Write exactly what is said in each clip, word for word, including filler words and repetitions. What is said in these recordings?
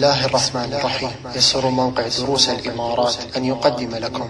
الله الرحمن الرحيم. يسر موقع دروس الإمارات أن يقدم لكم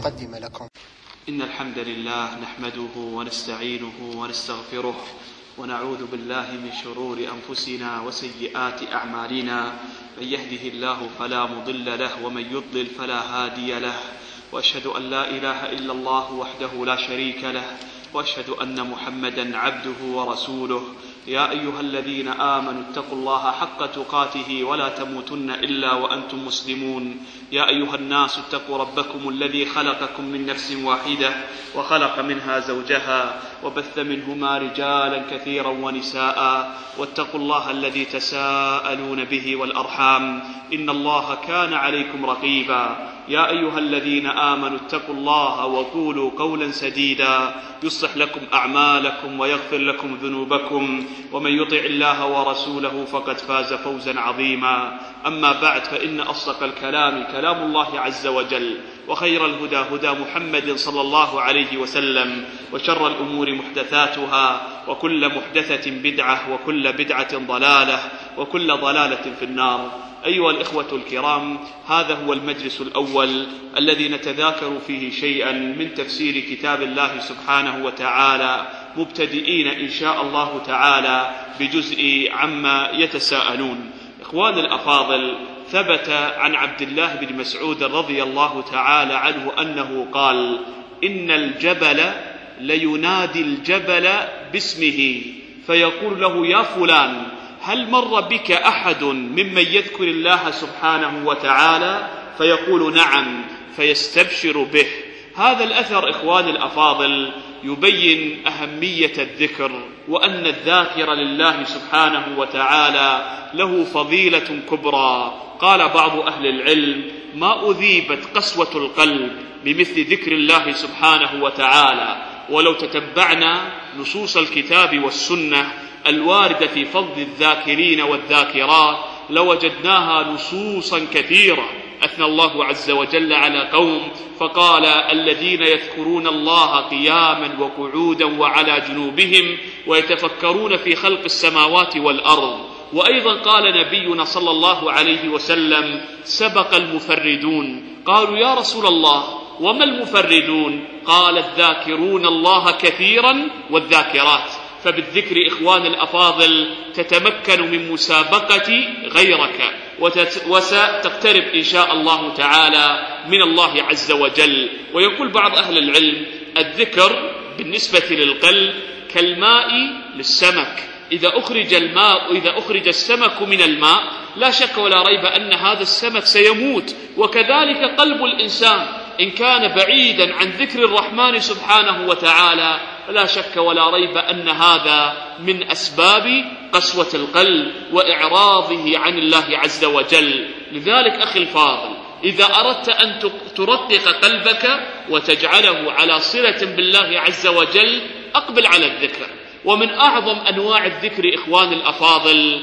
إن الحمد لله نحمده ونستعينه ونستغفره ونعوذ بالله من شرور أنفسنا وسيئات أعمالنا. من يهده الله فلا مضل له ومن يضلل فلا هادي له، وأشهد أن لا إله إلا الله وحده لا شريك له، وأشهد أن محمدا عبده ورسوله. يا أيها الذين آمنوا اتقوا الله حق تقاته ولا تموتن إلا وأنتم مسلمون. يا أيها الناس اتقوا ربكم الذي خلقكم من نفس واحدة وخلق منها زوجها وبث منهما رجالا كثيرا ونساء، واتقوا الله الذي تساءلون به والأرحام إن الله كان عليكم رقيبا. يا أيها الذين آمنوا اتقوا الله وقولوا قولا سديدا يصلح لكم أعمالكم ويغفر لكم ذنوبكم، ومن يطع الله ورسوله فقد فاز فوزا عظيما. أما بعد، فإن أصدق الكلام كلام الله عز وجل، وخير الهدى هدى محمد صلى الله عليه وسلم، وشر الأمور محدثاتها، وكل محدثة بدعة، وكل بدعة ضلالة، وكل ضلالة في النار. أيها الإخوة الكرام، هذا هو المجلس الأول الذي نتذاكر فيه شيئا من تفسير كتاب الله سبحانه وتعالى، مبتدئين إن شاء الله تعالى بجزء عما يتساءلون. إخوان الأفاضل، ثبت عن عبد الله بن مسعود رضي الله تعالى عنه أنه قال: إن الجبل لينادي الجبل باسمه فيقول له: يا فلان، هل مر بك أحد ممن يذكر الله سبحانه وتعالى؟ فيقول: نعم، فيستبشر به. هذا الأثر إخواني الأفاضل يبين أهمية الذكر، وأن الذاكر لله سبحانه وتعالى له فضيلة كبرى. قال بعض أهل العلم: ما أذيبت قسوة القلب بمثل ذكر الله سبحانه وتعالى. ولو تتبعنا نصوص الكتاب والسنة الواردة في فضل الذاكرين والذاكرات لوجدناها نصوصا كثيرة. أثنى الله عز وجل على قوم فقال: الذين يذكرون الله قياما وقعودا وعلى جنوبهم ويتفكرون في خلق السماوات والأرض. وأيضا قال نبينا صلى الله عليه وسلم: سبق المفردون. قالوا: يا رسول الله، وما المفردون؟ قال: الذاكرون الله كثيرا والذاكرات. فبالذكر إخوان الأفاضل تتمكن من مسابقة غيرك، وستقترب إن شاء الله تعالى من الله عز وجل. ويقول بعض أهل العلم: الذكر بالنسبة للقلب كالماء للسمك، إذا أخرج الماء إذا أخرج السمك من الماء لا شك ولا ريب أن هذا السمك سيموت. وكذلك قلب الإنسان إن كان بعيدا عن ذكر الرحمن سبحانه وتعالى لا شك ولا ريب أن هذا من أسباب قسوة القلب وإعراضه عن الله عز وجل. لذلك أخي الفاضل، إذا أردت أن ترقق قلبك وتجعله على صلة بالله عز وجل أقبل على الذكر. ومن أعظم أنواع الذكر إخوان الأفاضل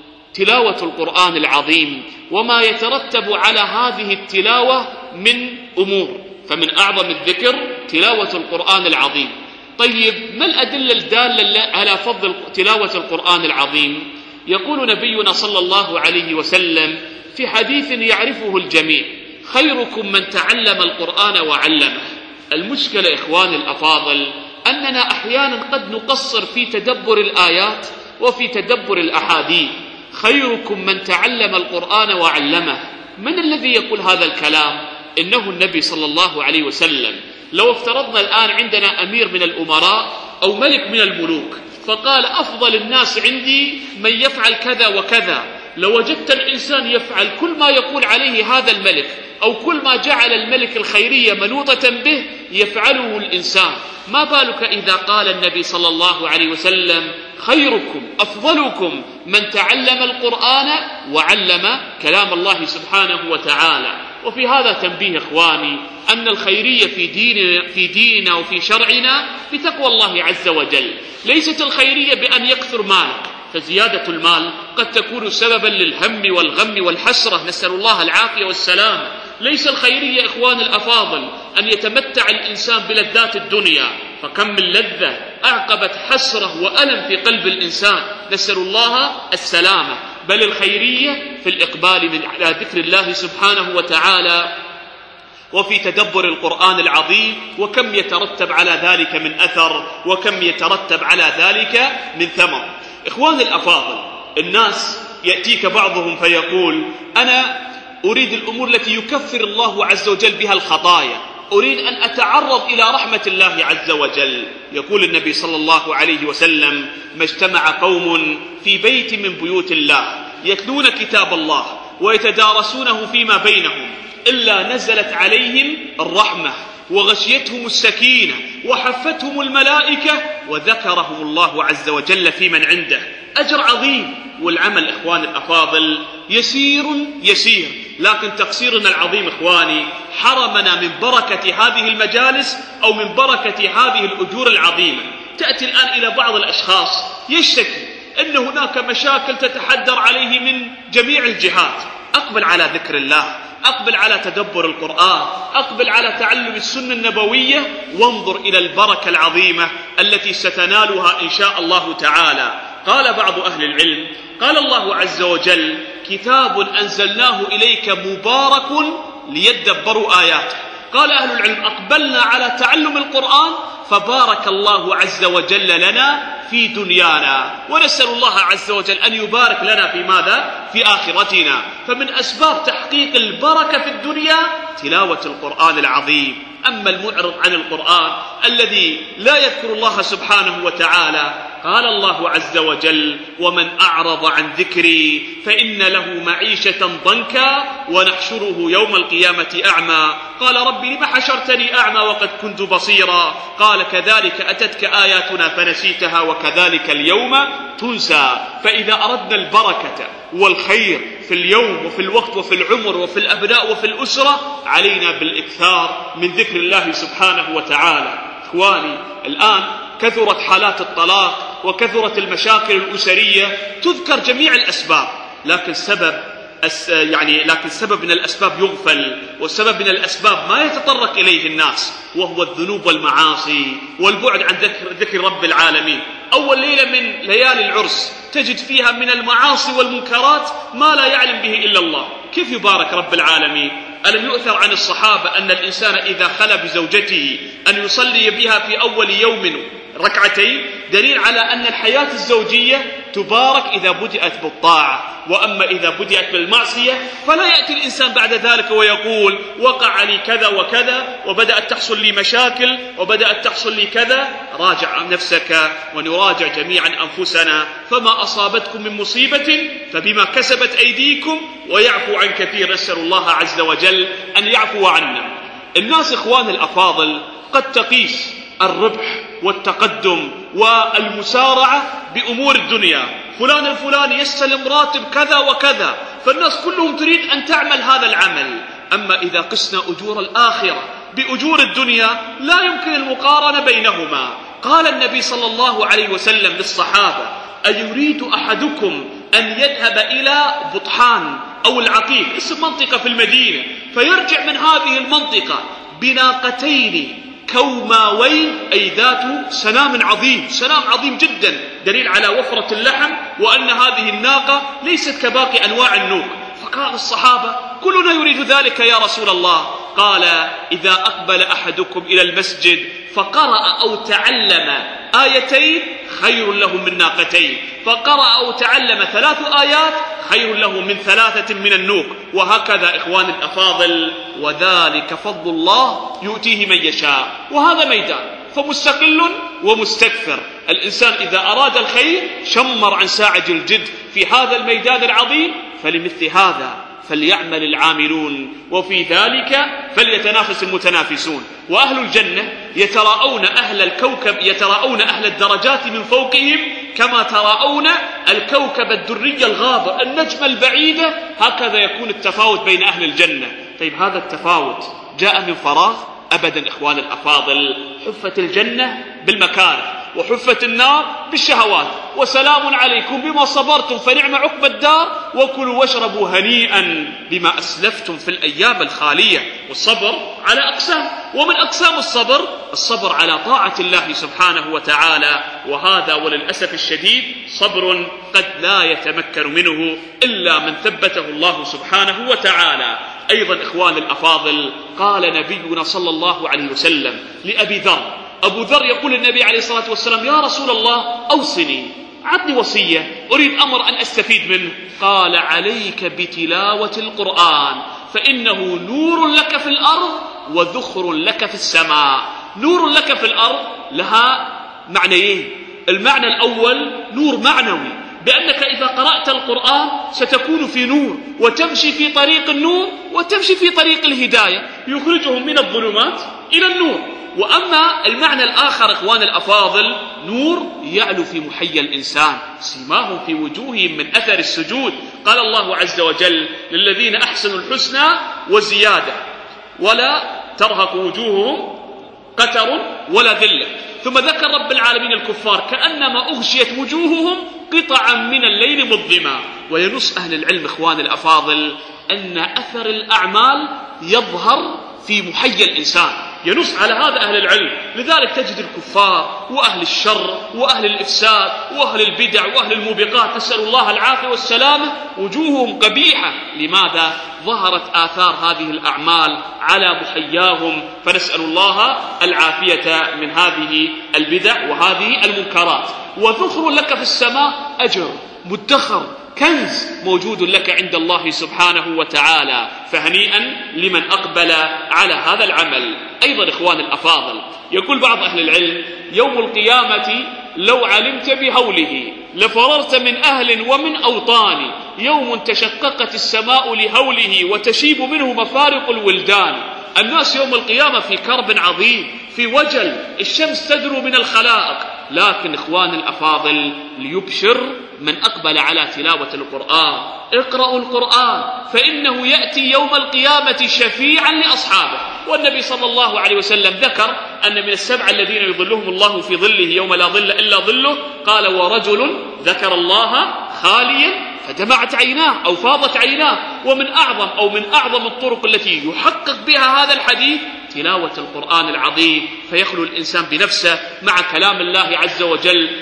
تلاوة القرآن العظيم، وما يترتب على هذه التلاوة من أمور. فمن أعظم الذكر تلاوة القرآن العظيم. طيب، ما الأدلة الدالة على فضل تلاوة القرآن العظيم؟ يقول نبينا صلى الله عليه وسلم في حديث يعرفه الجميع: خيركم من تعلم القرآن وعلمه. المشكلة إخواني الأفاضل أننا أحيانا قد نقصر في تدبر الآيات وفي تدبر الأحاديث. خيركم من تعلم القرآن وعلمه. من الذي يقول هذا الكلام؟ إنه النبي صلى الله عليه وسلم. لو افترضنا الآن عندنا أمير من الأمراء أو ملك من الملوك فقال: أفضل الناس عندي من يفعل كذا وكذا، لوجدت الإنسان يفعل كل ما يقول عليه هذا الملك، أو كل ما جعل الملك الخيرية منوطة به يفعله الإنسان. ما بالك إذا قال النبي صلى الله عليه وسلم: خيركم أفضلكم من تعلم القرآن وعلم كلام الله سبحانه وتعالى. وفي هذا تنبيه إخواني أن الخيرية في ديننا, في ديننا وفي شرعنا بتقوى الله عز وجل. ليست الخيرية بأن يكثر مالك، فزيادة المال قد تكون سببا للهم والغم والحسرة، نسأل الله العافية والسلام. ليس الخيرية إخوان الأفاضل أن يتمتع الإنسان بلذات الدنيا، فكم من لذة أعقبت حسرة وألم في قلب الإنسان، نسأل الله السلامة. بل الخيرية في الإقبال من على ذكر الله سبحانه وتعالى وفي تدبر القرآن العظيم، وكم يترتب على ذلك من أثر وكم يترتب على ذلك من ثمر. إخواني الأفاضل، الناس يأتيك بعضهم فيقول: أنا أريد الأمور التي يكفر الله عز وجل بها الخطايا، أريد أن أتعرض إلى رحمة الله عز وجل. يقول النبي صلى الله عليه وسلم: ما اجتمع قوم في بيت من بيوت الله يتلون كتاب الله ويتدارسونه فيما بينهم إلا نزلت عليهم الرحمة وغشيتهم السكينة وحفتهم الملائكة وذكرهم الله عز وجل في من عنده. أجر عظيم. والعمل إخواني الأفاضل يسير يسير، لكن تقصيرنا العظيم إخواني حرمنا من بركة هذه المجالس أو من بركة هذه الأجور العظيمة. تأتي الآن إلى بعض الأشخاص يشتكي أن هناك مشاكل تتحدر عليه من جميع الجهات. أقبل على ذكر الله، أقبل على تدبر القرآن، أقبل على تعلم السنة النبوية، وانظر إلى البركة العظيمة التي ستنالها إن شاء الله تعالى. قال بعض أهل العلم: قال الله عز وجل: كتاب أنزلناه إليك مبارك ليدبروا آياته. قال أهل العلم: أقبلنا على تعلم القرآن فبارك الله عز وجل لنا في دنيانا، ونسأل الله عز وجل أن يبارك لنا في ماذا؟ في آخرتنا. فمن أسباب تحقيق البركة في الدنيا تلاوة القرآن العظيم. أما المعرض عن القرآن الذي لا يذكر الله سبحانه وتعالى، قال الله عز وجل: ومن أعرض عن ذكري فإن له معيشة ضنكا ونحشره يوم القيامة أعمى. قال: رب لم حشرتني أعمى وقد كنت بصيرا؟ قال: كذلك أتتك آياتنا فنسيتها وكذلك اليوم تنسى. فإذا أردنا البركة والخير في اليوم وفي الوقت وفي العمر وفي الأبناء وفي الأسرة، علينا بالإكثار من ذكر الله سبحانه وتعالى. إخواني، الآن كثرت حالات الطلاق وكثرت المشاكل الأسرية، تذكر جميع الأسباب، لكن سبب يعني لكن سبب من الأسباب يغفل، والسبب من الأسباب ما يتطرق إليه الناس، وهو الذنوب والمعاصي والبعد عن ذكر, ذكر رب العالمين. أول ليلة من ليالي العرس تجد فيها من المعاصي والمنكرات ما لا يعلم به إلا الله. كيف يبارك رب العالمين؟ ألم يؤثر عن الصحابة أن الإنسان إذا خلى بزوجته أن يصلي بها في أول يوم ركعتين، دليل على أن الحياة الزوجية تبارك إذا بدأت بالطاعة، وأما إذا بدأت بالمعصية فلا يأتي الإنسان بعد ذلك ويقول: وقع لي كذا وكذا وبدأت تحصل لي مشاكل وبدأت تحصل لي كذا. راجع نفسك ونراجع جميعا أنفسنا، فما أصابتكم من مصيبة فبما كسبت أيديكم ويعفو عن كثير. نسأل الله عز وجل أن يعفو عنا. الناس إخوان الأفاضل قد تقيس الربح والتقدم والمسارعة بأمور الدنيا، فلان الفلاني يستلم راتب كذا وكذا، فالناس كلهم تريد أن تعمل هذا العمل. أما إذا قسنا أجور الآخرة بأجور الدنيا لا يمكن المقارنة بينهما. قال النبي صلى الله عليه وسلم للصحابة: أيريد أحدكم أن يذهب إلى بطحان أو العقيق، اسم منطقة في المدينة، فيرجع من هذه المنطقة بناقتين كوماوين، أي ذات سنام عظيم، سنام عظيم جدا، دليل على وفرة اللحم وأن هذه الناقة ليست كباقي أنواع النوق. فقال الصحابة: كلنا يريد ذلك يا رسول الله. قال: إذا أقبل أحدكم إلى المسجد فقرأ أو تعلم آيتين خير له من ناقتين، فقرأ أو تعلم ثلاث آيات خير له من ثلاثة من النوق. وهكذا إخوان الأفاضل، وذلك فضل الله يؤتيه من يشاء. وهذا ميدان فمستقل ومستكثر. الإنسان إذا أراد الخير شمر عن ساعد الجد في هذا الميدان العظيم، فلمثل هذا فليعمل العاملون، وفي ذلك فليتنافس المتنافسون. وأهل الجنة يتراءون أهل الكوكب، يتراءون أهل الدرجات من فوقهم كما تراءون الكوكب الدري الغابر، النجم البعيدة. هكذا يكون التفاوت بين أهل الجنة. طيب، هذا التفاوت جاء من فراغ؟ أبدا إخوان الأفاضل، حفت الجنة بالمكاره. وحفت النار بالشهوات، وسلام عليكم بما صبرتم فنعم عقبى الدار، وكلوا واشربوا هنيئا بما أسلفتم في الأيام الخالية. والصبر على أقسام، ومن أقسام الصبر الصبر على طاعة الله سبحانه وتعالى، وهذا وللأسف الشديد صبر قد لا يتمكن منه إلا من ثبته الله سبحانه وتعالى. أيضا إخوان الأفاضل، قال نبينا صلى الله عليه وسلم لأبي ذر، أبو ذر يقول النبي عليه الصلاة والسلام: يا رسول الله أوصني، عطني وصية، أريد أمر أن أستفيد منه. قال: عليك بتلاوة القرآن، فإنه نور لك في الأرض وذخر لك في السماء. نور لك في الأرض لها معنيين: المعنى الأول نور معنوي، بأنك إذا قرأت القرآن ستكون في نور وتمشي في طريق النور وتمشي في طريق الهداية، يخرجهم من الظلمات إلى النور. وأما المعنى الآخر إخوان الأفاضل، نور يعلو في محيا الإنسان، سيماهم في وجوههم من أثر السجود. قال الله عز وجل: للذين أحسنوا الحسنى وزيادة ولا ترهق وجوههم قتر ولا ذلة. ثم ذكر رب العالمين الكفار كأنما أغشيت وجوههم قطعا من الليل مظلما. وينص أهل العلم إخوان الأفاضل أن أثر الأعمال يظهر في محيا الإنسان، ينص على هذا أهل العلم. لذلك تجد الكفار وأهل الشر وأهل الإفساد وأهل البدع وأهل الموبقات، نسأل الله العافية والسلامة، وجوههم قبيحة. لماذا؟ ظهرت آثار هذه الأعمال على محياهم، فنسأل الله العافية من هذه البدع وهذه المنكرات. وذخر لك في السماء، أجر مدخر، كنز موجود لك عند الله سبحانه وتعالى، فهنيئا لمن أقبل على هذا العمل. أيضا إخوان الأفاضل، يقول بعض أهل العلم: يوم القيامة لو علمت بهوله لفررت من أهل ومن أوطان، يوم تشققت السماء لهوله وتشيب منه مفارق الولدان. الناس يوم القيامة في كرب عظيم، في وجل، الشمس تدنو من الخلائق. لكن إخوان الأفاضل، ليبشر من أقبل على تلاوة القرآن: اقرأوا القرآن فإنه يأتي يوم القيامة شفيعا لأصحابه. والنبي صلى الله عليه وسلم ذكر أن من السبع الذين يظلهم الله في ظله يوم لا ظل إلا ظله، قال: ورجل ذكر الله خاليا فدمعت عيناه أو فاضت عيناه. ومن أعظم أو من أعظم الطرق التي يحقق بها هذا الحديث تلاوة القرآن العظيم، فيخلو الإنسان بنفسه مع كلام الله عز وجل،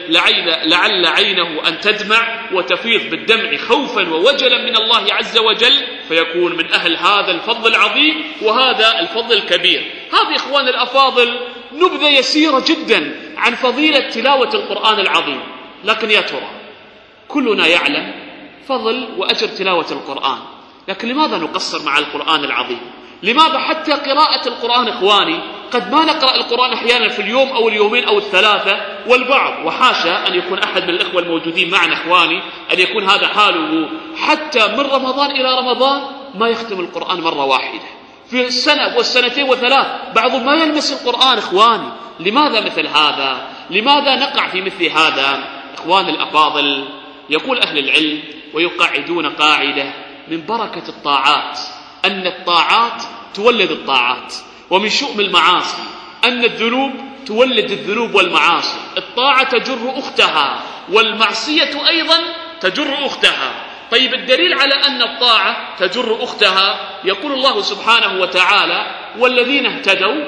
لعل عينه أن تدمع وتفيض بالدمع خوفا ووجلا من الله عز وجل، فيكون من أهل هذا الفضل العظيم وهذا الفضل الكبير. هذه إخوان الأفاضل نبذة يسيرة جدا عن فضيلة تلاوة القرآن العظيم. لكن يا ترى كلنا يعلم فضل وأجر تلاوة القرآن، لكن لماذا نقصر مع القرآن العظيم؟ لماذا حتى قراءة القرآن إخواني قد ما نقرأ القرآن أحيانا في اليوم أو اليومين أو الثلاثة، والبعض وحاشا أن يكون أحد من الإخوة الموجودين معنا إخواني أن يكون هذا حاله، حتى من رمضان إلى رمضان ما يختم القرآن مرة واحدة في السنة والسنتين وثلاث، بعضهم ما يلمس القرآن إخواني. لماذا مثل هذا؟ لماذا نقع في مثل هذا؟ إخوان الأفاضل، يقول أهل العلم ويقعدون قاعدة من بركة الطاعات أن الطاعات تولد الطاعات، ومن شؤم المعاصي أن الذنوب تولد الذنوب والمعاصي. الطاعة تجر أختها والمعصية أيضا تجر أختها. طيب الدليل على أن الطاعة تجر أختها، يقول الله سبحانه وتعالى: والذين اهتدوا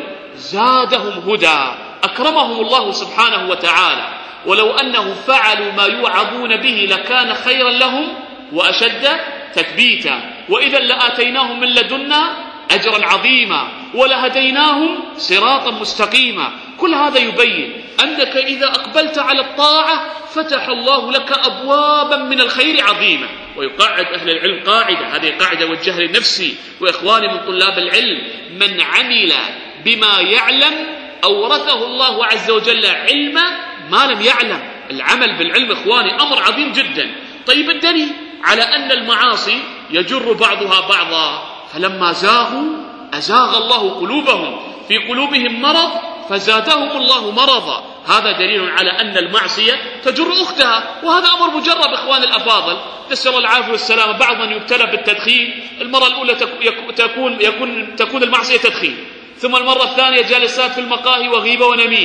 زادهم هدى، أكرمهم الله سبحانه وتعالى. ولو أنهم فعلوا ما يوعظون به لكان خيرا لهم وأشد تثبيتا، وإذا لآتيناهم من لدنا أجرا عظيما ولهديناهم صراطا مستقيما. كل هذا يبين أنك إذا أقبلت على الطاعة فتح الله لك أبوابا من الخير عظيمة. ويقعد أهل العلم قاعدة، هذه قاعدة وجهها لنفسي وإخواني من طلاب العلم: من عمل بما يعلم أورثه الله عز وجل علم ما لم يعلم. العمل بالعلم إخواني أمر عظيم جدا. طيب الدليل على أن المعاصي يجر بعضها بعضا: فلما زاغوا أزاغ الله قلوبهم، في قلوبهم مرض فزادهم الله مرضا. هذا دليل على أن المعصية تجر أختها، وهذا أمر مجرب إخوان الأفاضل، نسأل الله العافية والسلامة. بعض من يبتلى بالتدخين، المرة الأولى تكون, يكون تكون المعصية تدخين، ثم المرة الثانية جالسات في المقاهي وغيبة ونميمة،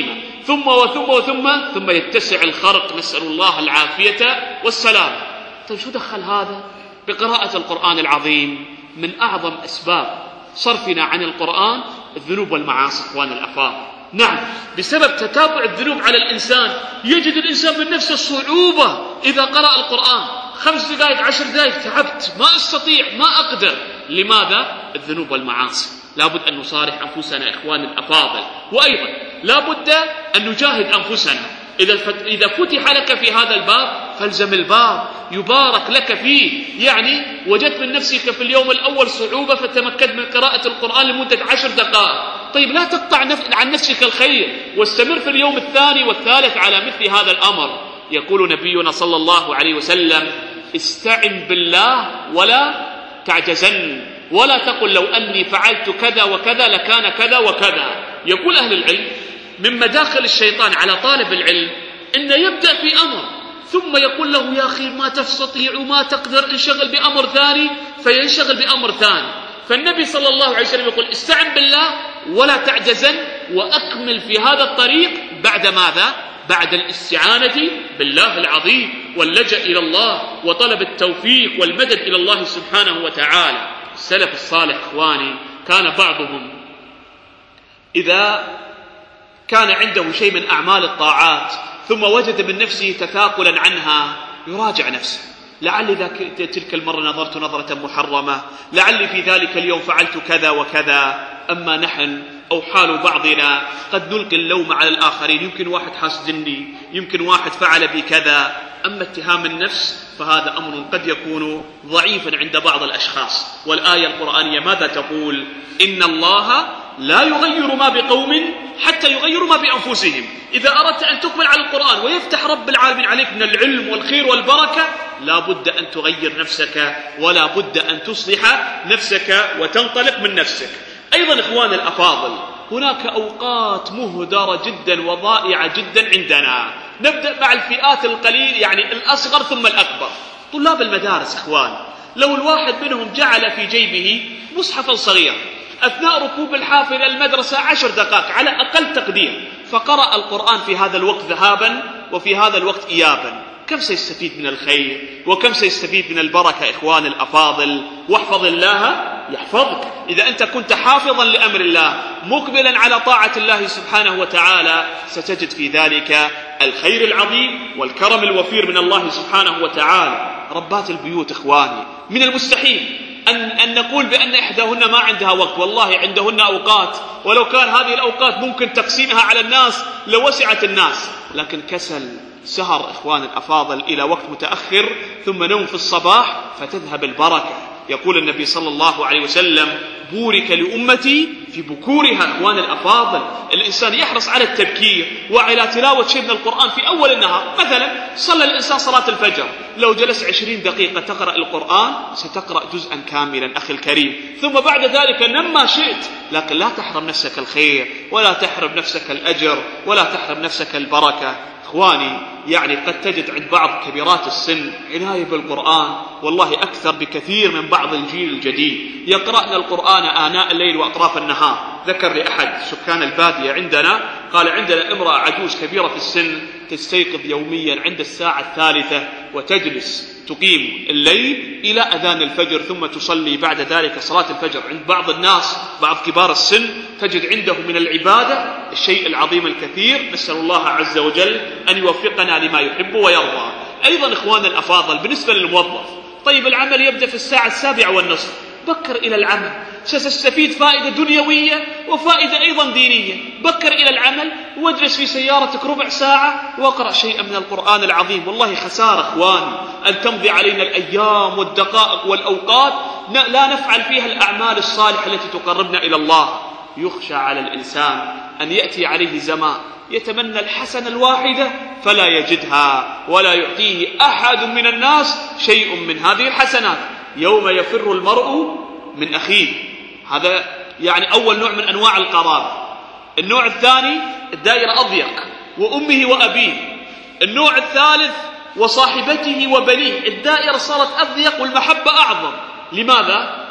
ثم وثم وثم ثم يتسع الخرق، نسأل الله العافية والسلام. طيب شو دخل هذا بقراءة القرآن العظيم؟ من أعظم أسباب صرفنا عن القرآن الذنوب والمعاصي إخوان الأفاضل. نعم، بسبب تتابع الذنوب على الإنسان يجد الإنسان من نفسه الصعوبة إذا قرأ القرآن. خمس دقائق عشر دقائق تعبت، ما أستطيع، ما أقدر. لماذا؟ الذنوب والمعاصي. لابد أن نصارح أنفسنا إخوان الأفاضل، وأيضا لابد أن نجاهد أنفسنا. إذا فتح لك في هذا الباب فالزم الباب، يبارك لك فيه. يعني وجدت من نفسك في اليوم الأول صعوبة فتمكنت من قراءة القرآن لمدة عشر دقائق، طيب لا تقطع عن نفسك الخير، واستمر في اليوم الثاني والثالث على مثل هذا الأمر. يقول نبينا صلى الله عليه وسلم: استعن بالله ولا تعجزن، ولا تقل لو أني فعلت كذا وكذا لكان كذا وكذا. يقول أهل العلم من مداخل الشيطان على طالب العلم إن يبدأ في أمر ثم يقول له: يا أخي ما تستطيع وما تقدر، انشغل بأمر ثاني، فينشغل بأمر ثاني. فالنبي صلى الله عليه وسلم يقول: استعن بالله ولا تعجزن، وأكمل في هذا الطريق بعد ماذا؟ بعد الاستعانة بالله العظيم واللجأ إلى الله وطلب التوفيق والمدد إلى الله سبحانه وتعالى. السلف الصالح إخواني كان بعضهم إذا كان عنده شيء من أعمال الطاعات ثم وجد من نفسه تثاقلا عنها يراجع نفسه: لعلي ذاك تلك المرة نظرت نظرة محرمة، لعلي في ذلك اليوم فعلت كذا وكذا. أما نحن أو حال بعضنا قد نلقي اللوم على الآخرين، يمكن واحد حاسدني، يمكن واحد فعل بي كذا. أما اتهام النفس فهذا أمر قد يكون ضعيفا عند بعض الأشخاص. والآية القرآنية ماذا تقول؟ إن الله لا يغير ما بقوم حتى يغيروا ما بأنفسهم. إذا أردت أن تقبل على القرآن ويفتح رب العالمين عليك من العلم والخير والبركة، لا بد أن تغير نفسك، ولا بد أن تصلح نفسك وتنطلق من نفسك. أيضا إخوان الأفاضل هناك أوقات مهدرة جدا وضائعة جدا عندنا. نبدأ مع الفئات القليل، يعني الأصغر ثم الأكبر. طلاب المدارس إخوان، لو الواحد منهم جعل في جيبه مصحفا صغيرا أثناء ركوب الحافلة المدرسة عشر دقائق على أقل تقدير، فقرأ القرآن في هذا الوقت ذهابا وفي هذا الوقت إيابا، كم سيستفيد من الخير وكم سيستفيد من البركة إخوان الأفاضل. واحفظ الله يحفظك. إذا أنت كنت حافظا لأمر الله مقبلا على طاعة الله سبحانه وتعالى ستجد في ذلك الخير العظيم والكرم الوفير من الله سبحانه وتعالى. ربات البيوت إخواني، من المستحيل أن, أن نقول بأن إحداهن ما عندها وقت، والله عندهن أوقات، ولو كان هذه الأوقات ممكن تقسيمها على الناس لوسعت الناس، لكن كسل، سهر إخوان الأفاضل إلى وقت متأخر، ثم نوم في الصباح فتذهب البركة. يقول النبي صلى الله عليه وسلم: بورك لأمتي في بكورها. إخوان الأفاضل الإنسان يحرص على التبكير وعلى تلاوة شيء من القرآن في أول النهار. مثلا صلى الإنسان صلاة الفجر، لو جلس عشرين دقيقة تقرأ القرآن ستقرأ جزءا كاملا أخي الكريم، ثم بعد ذلك نم ما شئت، لكن لا تحرم نفسك الخير ولا تحرم نفسك الأجر ولا تحرم نفسك البركة. إخواني يعني قد تجد عند بعض كبيرات السن عناية بالقرآن والله أكثر بكثير من بعض الجيل الجديد، يقرأن القرآن آناء الليل وأطراف النهار. ذكر لأحد سكان البادية عندنا قال: عندنا امرأة عجوز كبيرة في السن تستيقظ يوميا عند الساعة الثالثة وتجلس تقيم الليل إلى أذان الفجر، ثم تصلي بعد ذلك صلاة الفجر. عند بعض الناس بعض كبار السن تجد عنده من العبادة الشيء العظيم الكثير. نسأل الله عز وجل أن يوفقنا لما يحب ويرضى. أيضا إخوان الأفاضل بالنسبة للموظف، طيب العمل يبدأ في الساعة السابعة والنصف، بكر إلى العمل، ستستفيد فائدة دنيوية وفائدة أيضا دينية. بكر إلى العمل واجلس في سيارتك ربع ساعة واقرأ شيئا من القرآن العظيم. والله خسارة إخواني أن تمضي علينا الأيام والدقائق والأوقات لا نفعل فيها الأعمال الصالحة التي تقربنا إلى الله. يخشى على الإنسان أن يأتي عليه زمان يتمنى الحسنة الواحدة فلا يجدها، ولا يعطيه أحد من الناس شيء من هذه الحسنات. يوم يفر المرء من أخيه، هذا يعني أول نوع من أنواع القرابة. النوع الثاني الدائرة أضيق، وأمه وأبيه. النوع الثالث وصاحبته وبنيه، الدائرة صارت أضيق والمحبة أعظم. لماذا؟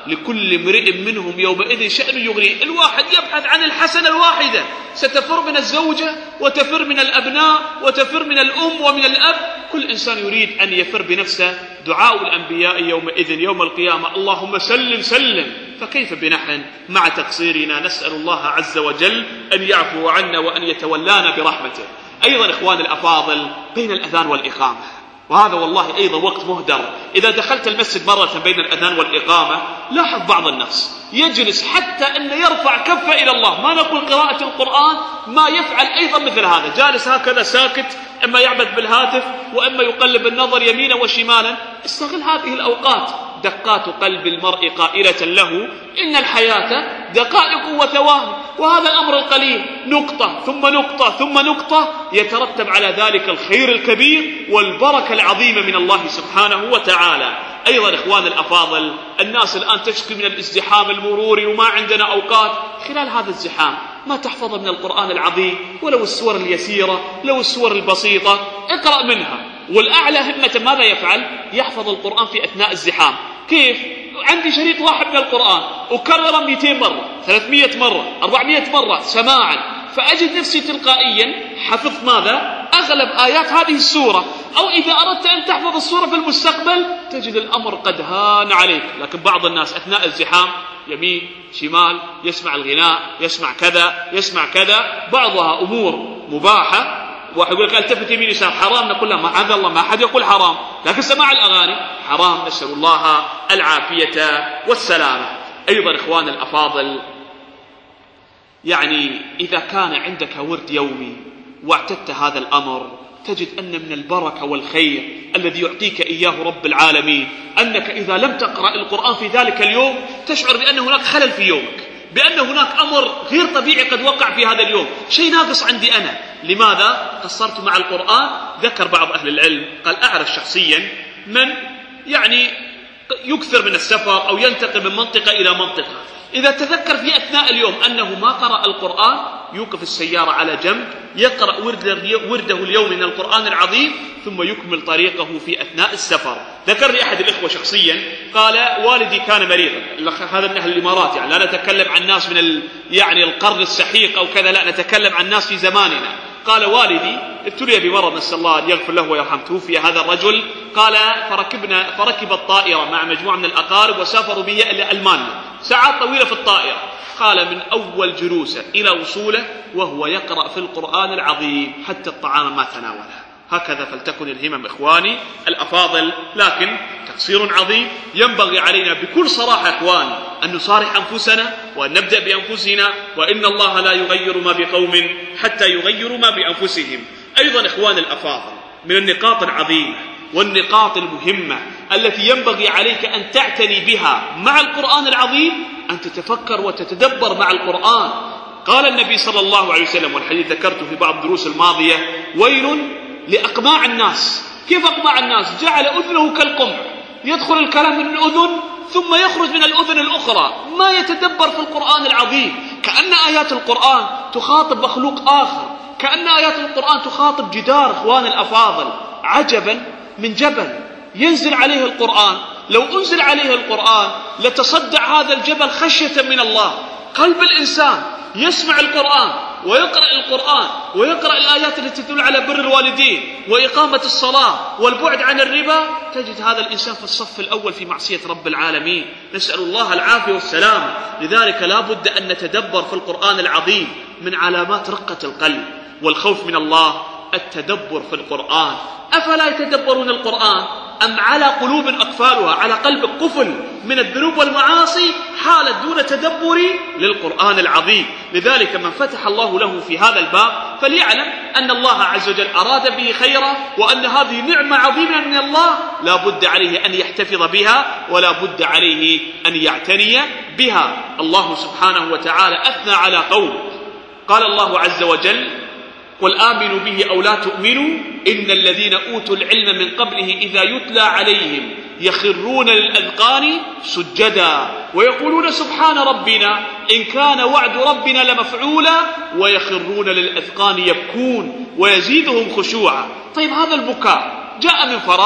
لكل امرئ منهم يومئذ شأن يغنيه. الواحد يبحث عن الحسنة الواحدة، ستفر من الزوجة وتفر من الأبناء وتفر من الأم ومن الأب، كل إنسان يريد أن يفر بنفسه. دعاء الأنبياء يومئذ يوم القيامة اللهم سلم سلم، فكيف بنحن مع تقصيرنا؟ نسأل الله عز وجل أن يعفو عنا وأن يتولانا برحمته. أيضا إخوان الأفاضل، بين الأذان والإقامة، وهذا والله أيضا وقت مهدر. إذا دخلت المسجد مرة بين الأذان والإقامة، لاحظ بعض الناس يجلس حتى أن يرفع كفه إلى الله، ما نقول قراءة القرآن، ما يفعل أيضا مثل هذا، جالس هكذا ساكت، إما يعبث بالهاتف وإما يقلب النظر يمينا وشمالا. استغل هذه الأوقات. دقات قلب المرء قائلة له إن الحياة دقائق وثواني، وهذا الأمر القليل نقطة ثم نقطة ثم نقطة يترتب على ذلك الخير الكبير والبركة العظيمة من الله سبحانه وتعالى. أيضا إخوان الأفاضل، الناس الآن تشكي من الازدحام المروري وما عندنا أوقات. خلال هذا الزحام ما تحفظ من القرآن العظيم ولو السور اليسيرة، لو السور البسيطة، اقرأ منها. والأعلى همة ماذا يفعل؟ يحفظ القرآن في أثناء الزحام. كيف؟ عندي شريط واحد من القرآن أكرره مئتين مرة، ثلاثمئة مرة، أربعمئة مرة سماعا، فأجد نفسي تلقائيا حفظت ماذا؟ أغلب آيات هذه السورة. أو إذا أردت أن تحفظ السورة في المستقبل تجد الأمر قد هان عليك. لكن بعض الناس أثناء الزحام يمين شمال، يسمع الغناء، يسمع كذا، يسمع كذا، بعضها أمور مباحة، واحد يقول لك التفت يمين يسار حرام، نقول له معاذ الله ما أحد يقول حرام، لكن سماع الأغاني حرام، نسأل الله العافية والسلامة. أيضا إخوان الأفاضل، يعني إذا كان عندك ورد يومي واعتدت هذا الأمر، تجد أن من البركة والخير الذي يعطيك إياه رب العالمين أنك إذا لم تقرأ القرآن في ذلك اليوم تشعر بأن هناك خلل في يومك، بأن هناك أمر غير طبيعي قد وقع في هذا اليوم، شيء ناقص عندي أنا. لماذا؟ قصرت مع القرآن. ذكر بعض أهل العلم قال أعرف شخصيا من يعني يكثر من السفر أو ينتقل من منطقة إلى منطقة، إذا تذكر في أثناء اليوم أنه ما قرأ القرآن يوقف السيارة على جنب، يقرأ ورده اليوم من القرآن العظيم، ثم يكمل طريقه في أثناء السفر. ذكر لي أحد الإخوة شخصيا قال والدي كان مريضا، هذا من أهل الإمارات، يعني لا نتكلم عن ناس من ال يعني القرن السحيق أو كذا، لا نتكلم عن ناس في زماننا. قال والدي ابتلي بمرض، نسأل الله أن يغفر له ويرحمه، توفي هذا الرجل. قال فركبنا فركب الطائرة مع مجموعة من الأقارب وسافروا به إلى ألمانيا، ساعات طويلة في الطائرة. قال من أول جلوسه إلى وصوله وهو يقرأ في القرآن العظيم حتى الطعام ما تناوله. هكذا فلتكن الهمم إخواني الأفاضل. لكن تقصير عظيم، ينبغي علينا بكل صراحة إخواني أن نصارح أنفسنا وأن نبدأ بأنفسنا، وإن الله لا يغير ما بقوم حتى يغيروا ما بأنفسهم. أيضا إخواني الأفاضل، من النقاط العظيمة والنقاط المهمة التي ينبغي عليك أن تعتني بها مع القرآن العظيم أن تتفكر وتتدبر مع القرآن. قال النبي صلى الله عليه وسلم، والحديث ذكرته في بعض الدروس الماضية، ويل لأقماع الناس. كيف أقماع الناس؟ جعل أذنه كالقمع، يدخل الكلام من الأذن ثم يخرج من الأذن الأخرى، ما يتدبر في القرآن العظيم. كأن آيات القرآن تخاطب مخلوق آخر، كأن آيات القرآن تخاطب جدار. إخوان الأفاضل، عجبا من جبل ينزل عليه القرآن، لو أنزل عليه القرآن لتصدع هذا الجبل خشية من الله. قلب الإنسان يسمع القرآن ويقرأ القرآن ويقرأ الآيات التي تدل على بر الوالدين وإقامة الصلاة والبعد عن الربا، تجد هذا الإنسان في الصف الأول في معصية رب العالمين، نسأل الله العافية والسلام. لذلك لا بد أن نتدبر في القرآن العظيم. من علامات رقة القلب والخوف من الله التدبر في القرآن. أفلا يتدبرون القرآن أم على قلوب أقفالها؟ على قلب قفل من الذنوب والمعاصي حالة دون تدبر للقرآن العظيم. لذلك من فتح الله له في هذا الباب فليعلم أن الله عز وجل أراد به خيرا، وأن هذه نعمة عظيمة من الله لا بد عليه أن يحتفظ بها ولا بد عليه أن يعتني بها. الله سبحانه وتعالى أثنى على قوم، قال الله عز وجل قل آمنوا به أو لا تؤمنوا إن الذين أوتوا العلم من قبله إذا يتلى عليهم يخرون للأذقان سجدا ويقولون سبحان ربنا إن كان وعد ربنا لمفعولا ويخرون للأذقان يبكون ويزيدهم خشوعا. طيب هذا البكاء جاء من فراغ؟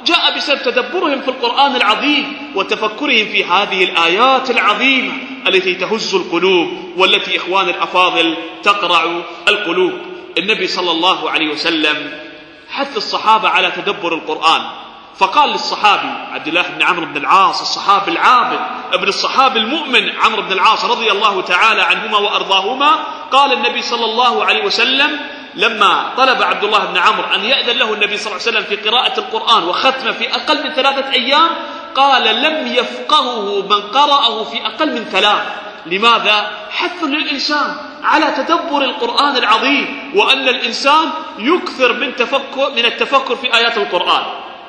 جاء بسبب تدبرهم في القرآن العظيم وتفكرهم في هذه الآيات العظيمة التي تهز القلوب والتي إخوان الأفاضل تقرع القلوب. النبي صلى الله عليه وسلم حث الصحابة على تدبر القرآن، فقال للصحابي عبد الله بن عمرو بن العاص الصحابي العابد ابن الصحابي المؤمن عمرو بن العاص رضي الله تعالى عنهما وأرضاهما، قال النبي صلى الله عليه وسلم لما طلب عبد الله بن عمرو أن يأذن له النبي صلى الله عليه وسلم في قراءة القرآن وختمه في أقل من ثلاثة أيام، قال لم يفقهه من قرأه في أقل من ثلاث. لماذا؟ حث للإنسان على تدبر القرآن العظيم، وأن الإنسان يكثر من تفكر من التفكر في آيات القرآن.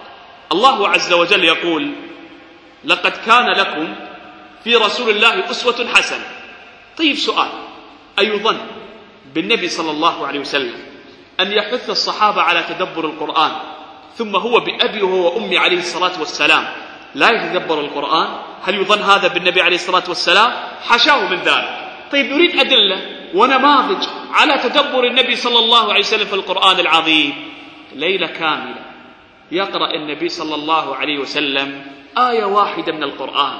الله عز وجل يقول: لقد كان لكم في رسول الله أسوة حسنة. طيب سؤال: أيظن بالنبي صلى الله عليه وسلم أن يحث الصحابة على تدبر القرآن ثم هو بأبي وهو وأمي عليه الصلاة والسلام لا يتدبر القرآن؟ هل يظن هذا بالنبي عليه الصلاة والسلام؟ حشاه من ذلك. طيب نريد أدلة ونماذج على تدبر النبي صلى الله عليه وسلم في القرآن العظيم. ليلة كاملة يقرأ النبي صلى الله عليه وسلم آية واحدة من القرآن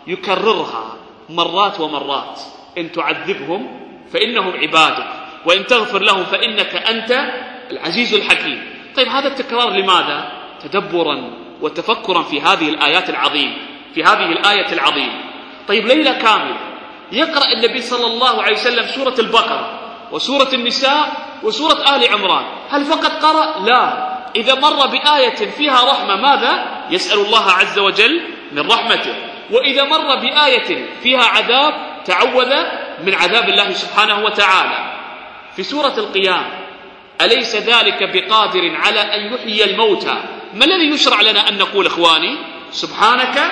يكررها مرات ومرات: إن تعذبهم فإنهم عبادك وإن تغفر لهم فإنك أنت العزيز الحكيم. طيب هذا التكرار لماذا؟ تدبرا وتفكرا في هذه الآيات العظيمة في هذه الآية العظيمة. طيب ليلة كاملة يقرأ النبي صلى الله عليه وسلم سورة البقرة وسورة النساء وسورة آل عمران. هل فقط قرأ؟ لا، إذا مر بآية فيها رحمة ماذا؟ يسأل الله عز وجل من رحمته، وإذا مر بآية فيها عذاب تعوذ من عذاب الله سبحانه وتعالى. في سورة القيامة: أليس ذلك بقادر على أن يحيي الموتى؟ ما الذي يشرع لنا أن نقول إخواني؟ سبحانك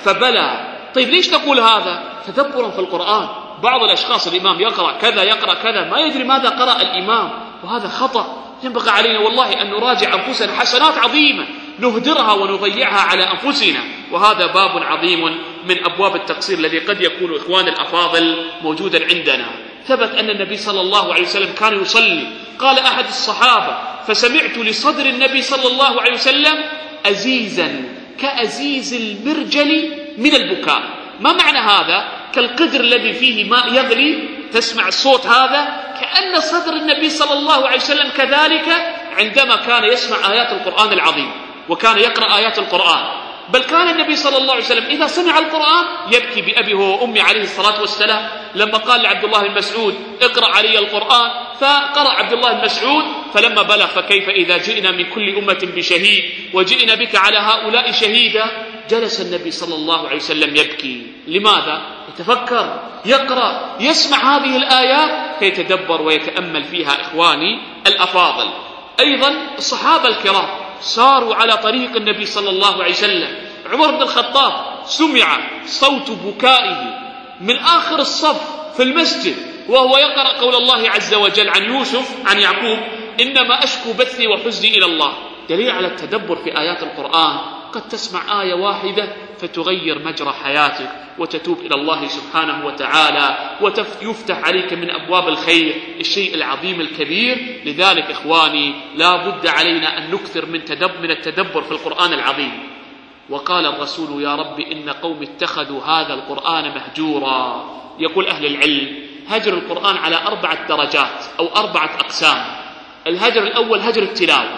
فبلى. طيب ليش تقول هذا؟ تدبرا في القرآن. بعض الأشخاص الإمام يقرأ كذا يقرأ كذا ما يدري ماذا قرأ الإمام، وهذا خطأ. ينبغي علينا والله أن نراجع أنفسنا، حسنات عظيمة نهدرها ونضيعها على أنفسنا، وهذا باب عظيم من أبواب التقصير الذي قد يكون إخوان الأفاضل موجودا عندنا. ثبت أن النبي صلى الله عليه وسلم كان يصلي، قال أحد الصحابة: فسمعت لصدر النبي صلى الله عليه وسلم أزيزا كأزيز المرجل من البكاء. ما معنى هذا؟ كالقدر الذي فيه ماء يغلي، تسمع الصوت هذا، كأن صدر النبي صلى الله عليه وسلم كذلك عندما كان يسمع آيات القرآن العظيم وكان يقرأ آيات القرآن. بل كان النبي صلى الله عليه وسلم إذا سمع القرآن يبكي بأبيه وأمي عليه الصلاة والسلام. لما قال لعبد الله بن مسعود: اقرأ علي القرآن، فقرأ عبد الله بن مسعود: فلما بلغ فكيف إذا جئنا من كل أمة بشهيد وجئنا بك على هؤلاء شهيدا، جلس النبي صلى الله عليه وسلم يبكي. لماذا؟ يتفكر، يقرأ، يسمع هذه الآيات فيتدبر ويتأمل فيها إخواني الأفاضل. أيضا الصحابة الكرام ساروا على طريق النبي صلى الله عليه وسلم. عمر بن الخطاب سمع صوت بكائه من آخر الصف في المسجد وهو يقرأ قول الله عز وجل عن يوسف عن يعقوب: إنما أشكو بثي وحزني إلى الله. دليل على التدبر في آيات القرآن. قد تسمع آية واحدة فتغير مجرى حياتك وتتوب إلى الله سبحانه وتعالى ويفتح عليك من أبواب الخير الشيء العظيم الكبير. لذلك إخواني لا بد علينا أن نكثر من تدبر من التدبر في القرآن العظيم. وقال الرسول: يا رب إن قوم اتخذوا هذا القرآن مهجورا. يقول أهل العلم: هجر القرآن على أربعة درجات أو أربعة أقسام. الهجر الأول هجر التلاوة،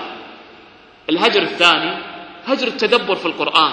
الهجر الثاني هجر التدبر في القرآن،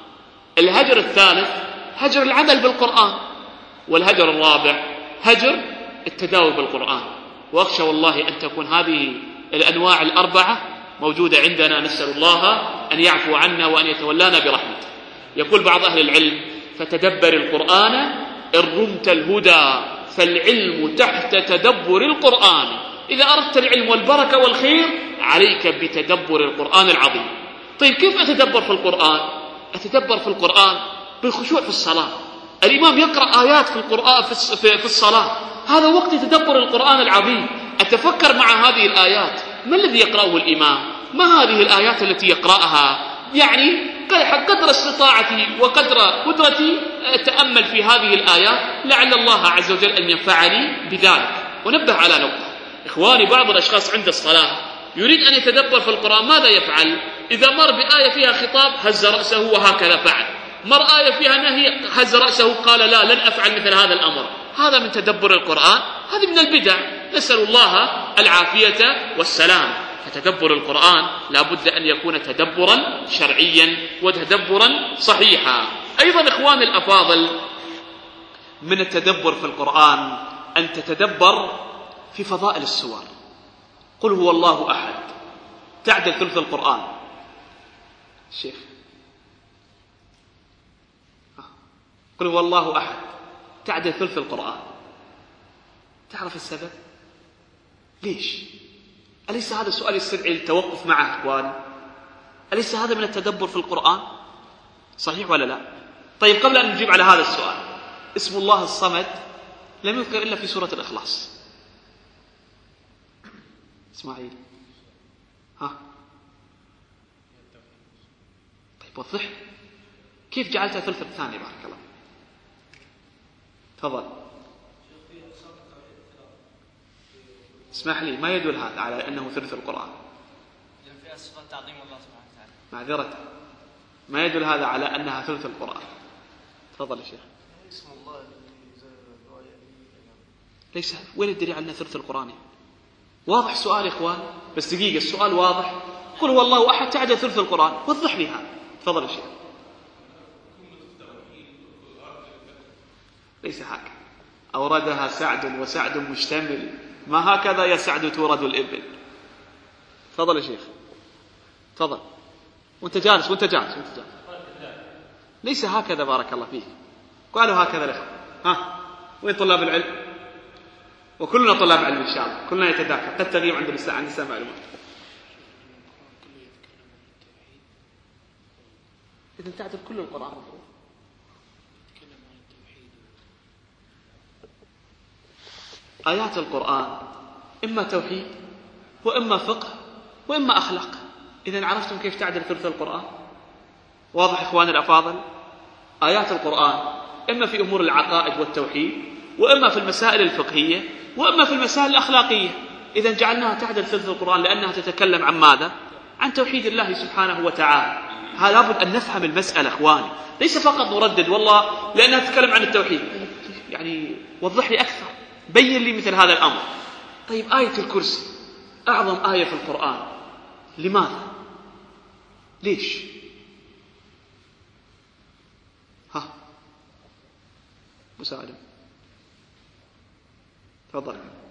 الهجر الثالث هجر العمل بالقرآن، والهجر الرابع هجر التداوي بالقرآن. وأخشى والله أن تكون هذه الأنواع الأربعة موجودة عندنا، نسأل الله أن يعفو عنا وأن يتولانا برحمته. يقول بعض أهل العلم: فتدبر القرآن إن رمت الهدى فالعلم تحت تدبر القرآن. إذا أردت العلم والبركة والخير عليك بتدبر القرآن العظيم. طيب كيف أتدبر في القرآن؟ أتدبر في القرآن بالخشوع في الصلاة. الإمام يقرأ آيات في القرآن في الصلاة، هذا وقت تدبر القرآن العظيم. أتفكر مع هذه الآيات، ما الذي يقرأه الإمام؟ ما هذه الآيات التي يقرأها؟ يعني قدر استطاعتي وقدر قدرتي أتأمل في هذه الآيات، لعل الله عز وجل أن ينفعني بذلك. ونبه على نقطة إخواني: بعض الأشخاص عند الصلاة يريد أن يتدبر في القرآن، ماذا يفعل؟ إذا مر بآية فيها خطاب هز رأسه وهكذا فعل، مر آية فيها نهي هز رأسه قال لا لن أفعل مثل هذا الأمر. هذا من تدبر القرآن، هذه من البدع، نسأل الله العافية والسلام. فتدبر القرآن لا بد أن يكون تدبرا شرعيا وتدبرا صحيحا. أيضا إخواني الأفاضل، من التدبر في القرآن أن تتدبر في فضائل السور. قل هو الله أحد تعدل ثلث القرآن. الشيخ قل هو الله أحد تعدل ثلث القرآن. تعرف السبب؟ ليش؟ أليس هذا السؤال يستدعي التوقف معه إخواني؟ أليس هذا من التدبر في القرآن؟ صحيح ولا لا؟ طيب قبل أن نجيب على هذا السؤال، اسم الله الصمد لم يذكر إلا في سورة الإخلاص. إسماعيل ها طيب وضح كيف جعلتها ثلث الثاني؟ بارك الله. تفضل. اسمح لي، ما يدل هذا على أنه ثلث القرآن. فيها صفة تعظيم الله سبحانه وتعالى. معذرة، ما يدل هذا على أنها ثلث القرآن. تفضل يا شيخ. اسم الله ليس، وين الدليل على أنها ثلث القرآن؟ واضح سؤال يا إخوان، بس دقيقة السؤال واضح. قل هو الله أحد تعدل ثلث القرآن، وضح لي هذا. تفضل يا شيخ. ليس هكذا، أوردها سعد وسعد مشتمل، ما هكذا يا سعد تورد الإبل. تفضل يا شيخ، تفضل. وانت جالس وانت جالس وانت جالس. ليس هكذا بارك الله فيك. قالوا هكذا الإخوة. ها وين طلاب العلم؟ وكلنا طلاب علم إن شاء الله، كلنا يتذاكر، قد تغيب عند الإسلام عن الإسلام معلومات. إذن تعدل كل القرآن. آيات القرآن إما توحيد وإما فقه وإما أخلاق. إذن عرفتم كيف تعدل ثلث القرآن؟ واضح إخواني الأفاضل؟ آيات القرآن إما في أمور العقائد والتوحيد، وإما في المسائل الفقهية، وإما في المسائل الأخلاقية. إذن جعلناها تعدل ثلث القرآن لأنها تتكلم عن ماذا؟ عن توحيد الله سبحانه وتعالى. هذا لابد أن نفهم المسألة إخواني، ليس فقط نردد والله لأنها تتكلم عن التوحيد. يعني وضح لي أكثر، بين لي مثل هذا الأمر. طيب آية الكرسي أعظم آية في القرآن، لماذا؟ ليش؟ ها مساعدة، تفضل.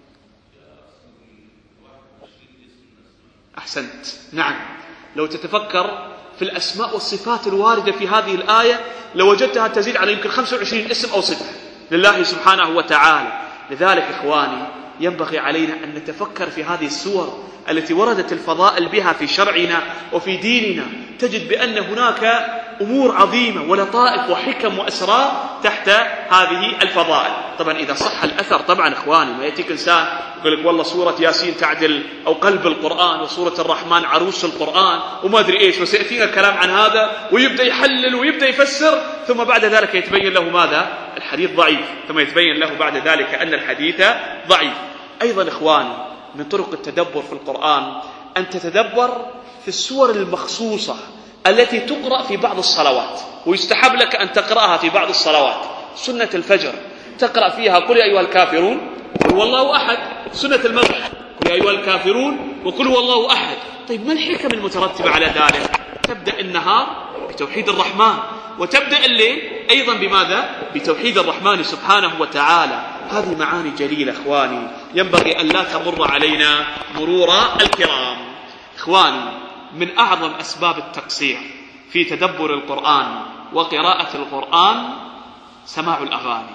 أحسنت، نعم. لو تتفكر في الأسماء والصفات الواردة في هذه الآية لوجدتها تزيد على يمكن خمسة وعشرين اسم أو صفة لله سبحانه وتعالى. لذلك إخواني ينبغي علينا أن نتفكر في هذه السور التي وردت الفضائل بها في شرعنا وفي ديننا. تجد بأن هناك أمور عظيمة ولطائف وحكم وأسرار تحت هذه الفضائل. طبعا إذا صح الأثر، طبعا إخواني ما يأتيك إنسان يقول لك والله سورة ياسين تعدل أو قلب القرآن، وسورة الرحمن عروس القرآن، وما أدري إيش، وسيأتينا الكلام عن هذا ويبدأ يحلل ويبدأ يفسر، ثم بعد ذلك يتبين له ماذا؟ الحديث ضعيف، ثم يتبين له بعد ذلك أن الحديث ضعيف. أيضا إخواني من طرق التدبر في القرآن أن تتدبر في السور المخصوصة التي تقرأ في بعض الصلوات، ويستحب لك أن تقرأها في بعض الصلوات. سنة الفجر تقرأ فيها قل يا أيها الكافرون قل هو الله أحد. سنة المغرب قل يا أيها الكافرون وقل هو الله أحد. طيب ما الحكم المترتبة على ذلك؟ تبدأ النهار بتوحيد الرحمن، وتبدأ الليل أيضا بماذا؟ بتوحيد الرحمن سبحانه وتعالى. هذه معاني جليلة إخواني ينبغي أن لا تمر علينا مرور الكرام. إخواني من أعظم أسباب التقصير في تدبر القرآن وقراءة القرآن سماع الأغاني.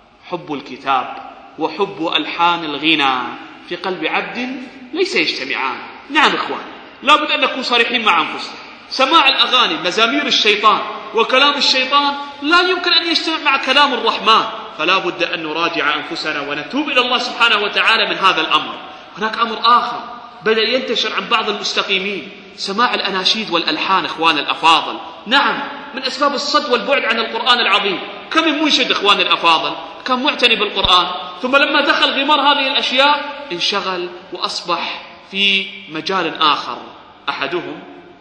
حب الكتاب وحب ألحان الغنى في قلب عبد ليس يجتمعان. نعم إخواني لابد أن نكون صريحين مع أنفسنا. سماع الأغاني مزامير الشيطان وكلام الشيطان لا يمكن أن يجتمع مع كلام الرحمن، فلا بد أن نراجع أنفسنا ونتوب إلى الله سبحانه وتعالى من هذا الأمر. هناك أمر آخر بدأ ينتشر عن بعض المستقيمين، سماع الأناشيد والألحان. إخوان الأفاضل نعم من أسباب الصد والبعد عن القرآن العظيم. كم من منشد إخوان الأفاضل كان معتني بالقرآن، ثم لما دخل غمار هذه الأشياء انشغل وأصبح في مجال آخر. أحدهم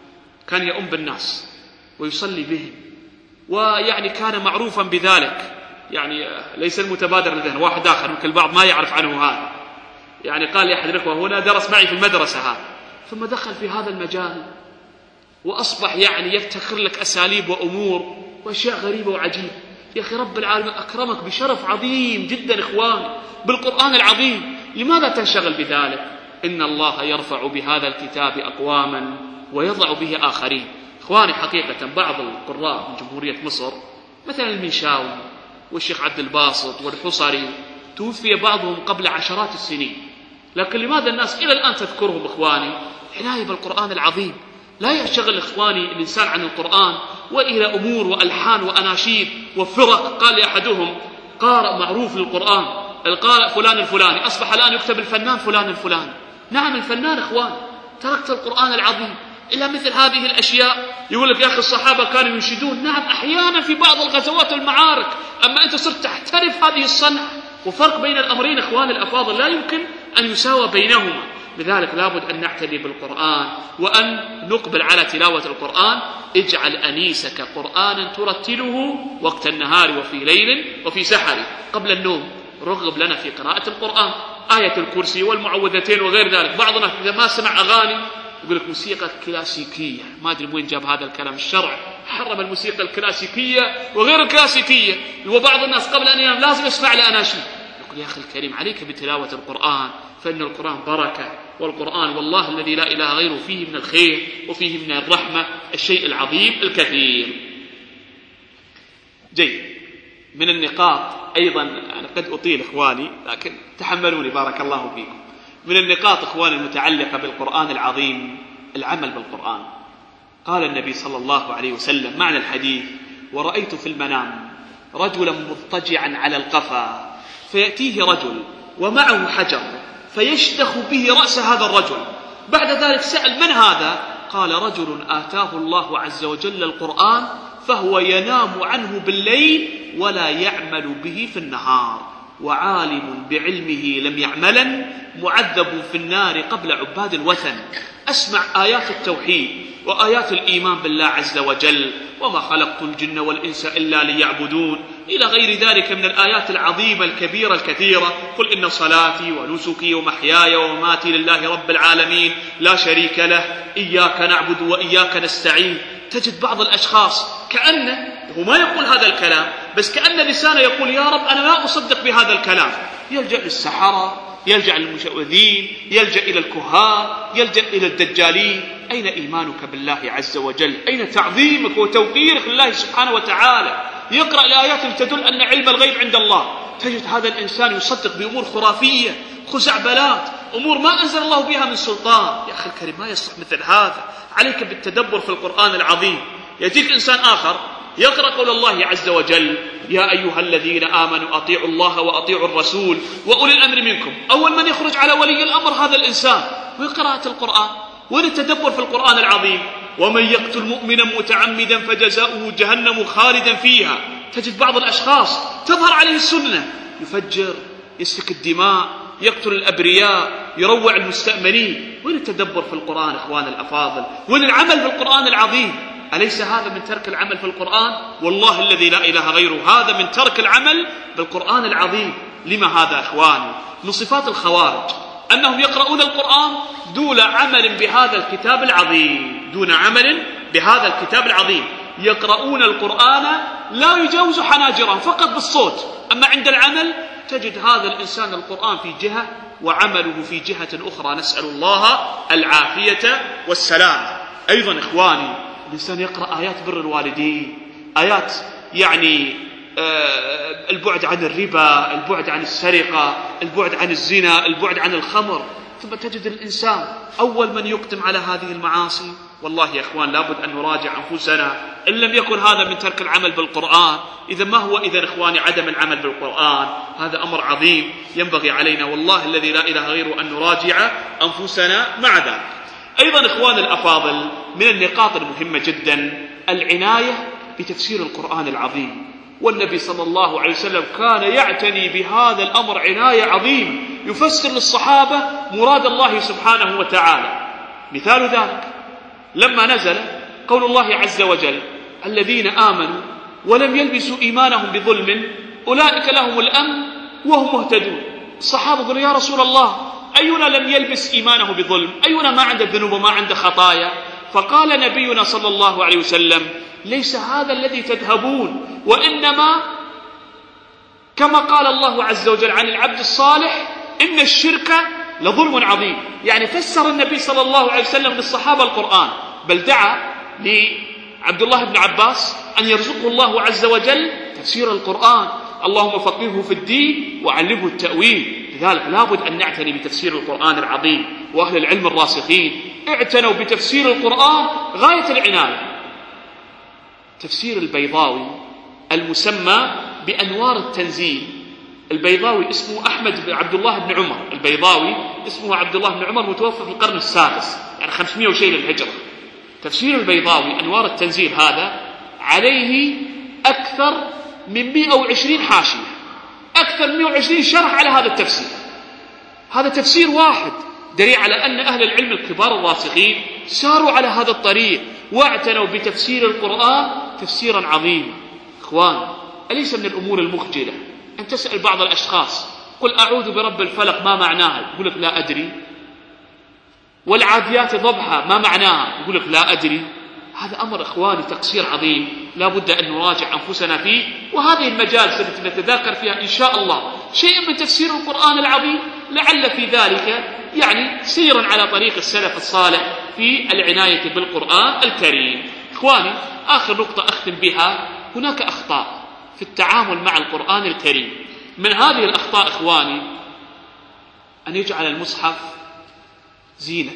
كان يؤم بالناس ويصلي بهم، ويعني كان معروفا بذلك، يعني ليس المتبادر للذهن. واحد آخر يمكن البعض ما يعرف عنه هذا، يعني قال لي أحد الإخوة هنا درس معي في المدرسة هذا، ثم دخل في هذا المجال وأصبح يعني يبتكر لك أساليب وأمور وأشياء غريبة وعجيبة. يا أخي رب العالمين أكرمك بشرف عظيم جدا إخواني بالقرآن العظيم، لماذا تنشغل بذلك؟ إن الله يرفع بهذا الكتاب أقواما ويضع به آخرين. إخواني حقيقة بعض القراء من جمهورية مصر مثلا المنشاوي والشيخ عبد الباسط والحصري توفي بعضهم قبل عشرات السنين، لكن لماذا الناس إلى الآن تذكرهم إخواني؟ عناية بالقرآن العظيم. لا يشتغل إخواني الإنسان عن القرآن وإلى أمور وألحان وأناشيد وفرق. قال أحدهم قارئ معروف للقرآن القارئ فلان الفلاني أصبح الآن يكتب الفنان فلان الفلاني. نعم الفنان إخوان، تركت القرآن العظيم إلى مثل هذه الأشياء. يقول لك يا أخي الصحابة كانوا ينشدون، نعم أحيانا في بعض الغزوات والمعارك، أما أنت صرت تحترف هذه الصنعة. وفرق بين الأمرين إخوان الأفاضل لا يمكن أن يساوى بينهما. لذلك لابد أن نعتني بالقرآن وأن نقبل على تلاوة القرآن. اجعل أنيسك قرآنا ترتله وقت النهار وفي ليل وفي سحر قبل النوم. رغب لنا في قراءة القرآن، آية الكرسي والمعوذتين وغير ذلك. بعضنا إذا ما سمع أغاني يقول لك موسيقى كلاسيكية، ما أدري وين جاب هذا الكلام. الشرع حرم الموسيقى الكلاسيكية وغير الكلاسيكية، وبعض الناس قبل أن ينام لازم يسمع لأناشيد. يقول يا أخي الكريم عليك بتلاوة القرآن، فإن القرآن بركة، والقرآن والله الذي لا إله غيره فيه من الخير وفيه من الرحمة الشيء العظيم الكثير. جيد. من النقاط أيضا، أنا قد أطيل إخواني لكن تحملوني بارك الله فيكم. من النقاط إخواني المتعلقة بالقرآن العظيم العمل بالقرآن. قال النبي صلى الله عليه وسلم معنى الحديث: ورأيت في المنام رجلا مضطجعا على القفا فيأتيه رجل ومعه حجر فيشتخ به رأس هذا الرجل. بعد ذلك سأل: من هذا؟ قال: رجل آتاه الله عز وجل القرآن فهو ينام عنه بالليل ولا يعمل به في النهار، وعالم بعلمه لم يعملا، معذب في النار قبل عباد الوثن. أسمع آيات التوحيد وآيات الإيمان بالله عز وجل، وما خلقت الجن والإنس إلا ليعبدون، إلى غير ذلك من الآيات العظيمة الكبيرة الكثيرة. قل إن صلاتي ونسكي ومحياي ومماتي لله رب العالمين لا شريك له، إياك نعبد وإياك نستعين. تجد بعض الأشخاص كأنه هو ما يقول هذا الكلام، بس كأن لسانه يقول يا رب أنا لا أصدق بهذا الكلام. يلجأ للسحرة، يلجأ للمشعوذين، يلجأ إلى الكهان، يلجأ إلى الدجالين. أين إيمانك بالله عز وجل؟ أين تعظيمك وتوقيرك لله سبحانه وتعالى؟ يقرأ الآيات تدل أن علم الغيب عند الله. تجد هذا الإنسان يصدق بأمور خرافية، خزعبلات، أمور ما أنزل الله بها من سلطان. يا أخي الكريم ما يصح مثل هذا. عليك بالتدبر في القرآن العظيم. يأتيك إنسان آخر يقرأ قول الله عز وجل: يا أيها الذين آمنوا أطيعوا الله وأطيعوا الرسول وأولي الأمر منكم. أول من يخرج على ولي الأمر هذا الإنسان. وقراءة القرآن وللتدبر في القرآن العظيم: ومن يقتل مؤمنا متعمدا فجزاؤه جهنم خالدا فيها. تجد بعض الأشخاص تظهر عليه السنة، يفجر، يسفك الدماء، يقتل الأبرياء، يروع المستأمنين. وللتدبر في القرآن إخوان الأفاضل، وللعمل بالقرآن العظيم. أليس هذا من ترك العمل في القرآن؟ والله الذي لا إله غيره هذا من ترك العمل بالقرآن العظيم. لما هذا إخواني؟ من صفات الخوارج أنهم يقرؤون القرآن دون عمل بهذا الكتاب العظيم، دون عمل بهذا الكتاب العظيم. يقرؤون القرآن لا يجاوز حناجرهم فقط بالصوت، أما عند العمل تجد هذا الإنسان القرآن في جهة وعمله في جهة أخرى. نسأل الله العافية والسلام. أيضا إخواني الإنسان يقرأ آيات بر الوالدين، آيات يعني آه البعد عن الربا، البعد عن السرقة، البعد عن الزنا، البعد عن الخمر. ثم تجد الإنسان أول من يقدم على هذه المعاصي. والله يا إخوان لابد أن نراجع أنفسنا إن لم يكن هذا من ترك العمل بالقرآن. إذا ما هو إذا إخواني عدم العمل بالقرآن؟ هذا أمر عظيم ينبغي علينا والله الذي لا إله غيره أن نراجع أنفسنا مع ذلك. أيضا إخوان الأفاضل من النقاط المهمة جدا العناية بتفسير القرآن العظيم. والنبي صلى الله عليه وسلم كان يعتني بهذا الأمر عناية عظيم، يفسر للصحابة مراد الله سبحانه وتعالى. مثال ذلك لما نزل قول الله عز وجل: الذين آمنوا ولم يلبسوا إيمانهم بظلم أولئك لهم الأمن وهم مهتدون. الصحابة قالوا: يا رسول الله، أينا لم يلبس إيمانه بظلم؟ أينا ما عنده ذنوب وما عنده خطايا؟ فقال نبينا صلى الله عليه وسلم: ليس هذا الذي تذهبون، وإنما كما قال الله عز وجل عن العبد الصالح: إن الشرك لظلم عظيم. يعني فسر النبي صلى الله عليه وسلم للصحابة القرآن، بل دعا لعبد الله بن عباس أن يرزقه الله عز وجل تفسير القرآن: اللهم فقهه في الدين وعلمه التأويل. لذلك لابد أن نعتني بتفسير القرآن العظيم، وأهل العلم الراسخين اعتنوا بتفسير القرآن غاية العناية. تفسير البيضاوي المسمى بأنوار التنزيل، البيضاوي اسمه أحمد بن عبد الله بن عمر، البيضاوي اسمه عبد الله بن عمر، متوفى في القرن السادس، يعني خمسمائة وشيء للهجرة. تفسير البيضاوي أنوار التنزيل هذا عليه أكثر من مئة وعشرين حاشية، أكثر من مئة وعشرين شرح على هذا التفسير. هذا تفسير واحد، دليل على أن أهل العلم الكبار الراسخين ساروا على هذا الطريق واعتنوا بتفسير القرآن تفسيرا عظيما. إخوان، أليس من الأمور المخجلة أن تسأل بعض الأشخاص: قل أعوذ برب الفلق ما معناها؟ يقول لك لا أدري. والعاديات ضبحا ما معناها؟ يقول لك لا أدري. هذا أمر إخواني تقصير عظيم، لا بد أن نراجع أنفسنا فيه. وهذه المجالس التي نتذاكر فيها إن شاء الله شيء من تفسير القرآن العظيم، لعل في ذلك يعني سيرا على طريق السلف الصالح في العناية بالقرآن الكريم. إخواني، آخر نقطة أختم بها: هناك أخطاء في التعامل مع القرآن الكريم. من هذه الأخطاء إخواني أن يجعل المصحف زينة،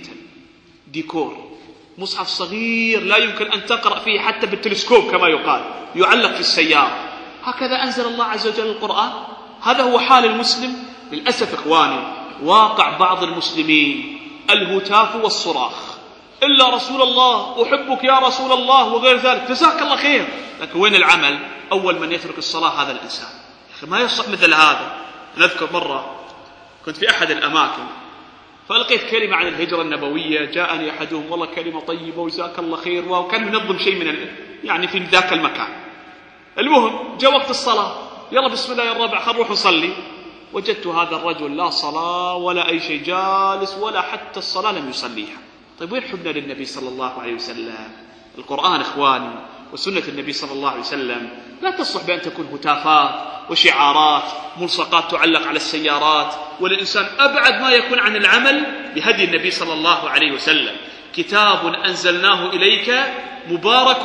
ديكور، مصحف صغير لا يمكن أن تقرأ فيه حتى بالتلسكوب كما يقال، يعلق في السيارة. هكذا أنزل الله عز وجل القرآن؟ هذا هو حال المسلم؟ للأسف إخواني، واقع بعض المسلمين الهتاف والصراخ: إلا رسول الله، أحبك يا رسول الله، وغير ذلك، جزاك الله خير. لكن وين العمل؟ أول من يترك الصلاة هذا الإنسان. ما يصح مثل هذا. نذكر مرة كنت في أحد الأماكن فلقيت كلمة عن الهجرة النبوية، جاءني أحدهم: والله كلمة طيبة وجزاك الله خير، وكان منظم شيء من يعني في ذاك المكان. المهم جاء وقت الصلاة، يلا بسم الله يا الربع خل نروح نصلي. وجدت هذا الرجل لا صلاة ولا أي شيء، جالس ولا حتى الصلاة لم يصليها. طيب وين حبنا للنبي صلى الله عليه وسلم؟ القرآن إخواني وسنة النبي صلى الله عليه وسلم لا تصلح بأن تكون هتافات وشعارات ملصقات تعلق على السيارات، والإنسان أبعد ما يكون عن العمل بهدي النبي صلى الله عليه وسلم. كتاب أنزلناه إليك مبارك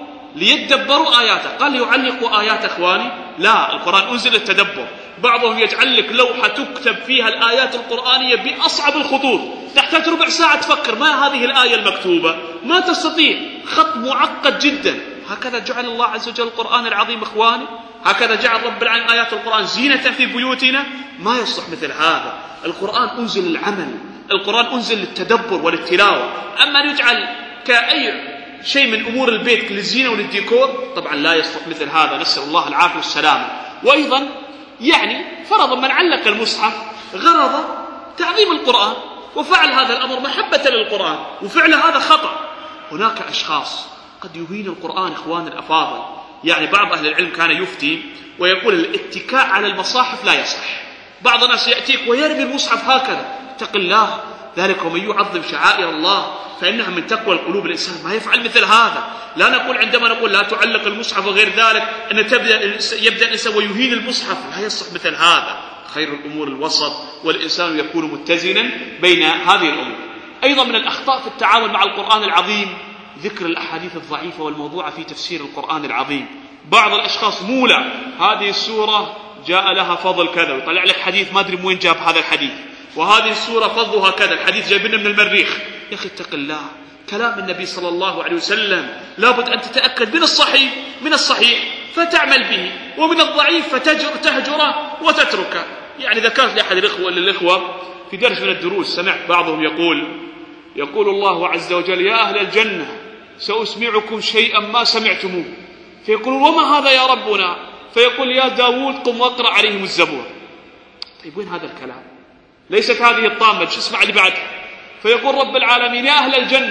ليدبروا آياته. قال يعلقوا آيات إخواني؟ لا، القرآن أنزل التدبر. بعضهم يجعل لك لوحة تكتب فيها الآيات القرآنية بأصعب الخطوط، تحتاج ربع ساعة تفكر ما هذه الآية المكتوبة، ما تستطيع، خط معقد جدا. هكذا جعل الله عز وجل القرآن العظيم إخواني، هكذا جعل رب العالمين آيات القرآن زينة في بيوتنا. ما يصلح مثل هذا. القرآن أنزل للعمل، القرآن أنزل للتدبر والتلاوة. أما يجعل كأي شيء من أمور البيت للزينة وللديكور، طبعا لا يصلح مثل هذا، نسأل الله العافية والسلامة. وأيضا يعني فرضا من علق المصحف غرض تعظيم القرآن وفعل هذا الأمر محبة للقرآن، وفعل هذا خطأ. هناك أشخاص قد يهين القرآن إخوان الأفاضل. يعني بعض أهل العلم كان يفتي ويقول الاتكاء على المصاحف لا يصح. بعض الناس يأتيك ويرمي المصحف هكذا، اتق الله، ذلك ومن يعظم شعائر الله فإنها من تقوى القلوب. الإنسان ما يفعل مثل هذا. لا نقول عندما نقول لا تعلق المصحف وغير ذلك أن تبدأ يبدأ الإنسان ويهين المصحف، لا يصح مثل هذا. خير الأمور الوسط، والإنسان يكون متزنا بين هذه الأمور. أيضا من الأخطاء في التعامل مع القرآن العظيم ذكر الأحاديث الضعيفة والموضوعة في تفسير القرآن العظيم. بعض الأشخاص مولع هذه السورة جاء لها فضل كذا، ويطلع لك حديث ما أدري من وين جاب هذا الحديث، وهذه السورة فضلها كذا، الحديث جايبنا من المريخ. يا أخي اتق الله، كلام النبي صلى الله عليه وسلم لابد أن تتأكد من الصحيح من الصحيح فتعمل به، ومن الضعيف فتهجره وتتركه. يعني ذكرت لأحد الإخوة للإخوة في درس من الدروس، سمعت بعضهم يقول يقول الله عز وجل: يا أهل الجنة سأسمعكم شيئا ما سمعتموه. فيقولون: وما هذا يا ربنا؟ فيقول: يا داود قم واقرأ عليهم الزبور. طيب وين هذا الكلام؟ ليست هذه الطامة، شو اسمع اللي بعدها. فيقول رب العالمين: يا أهل الجنة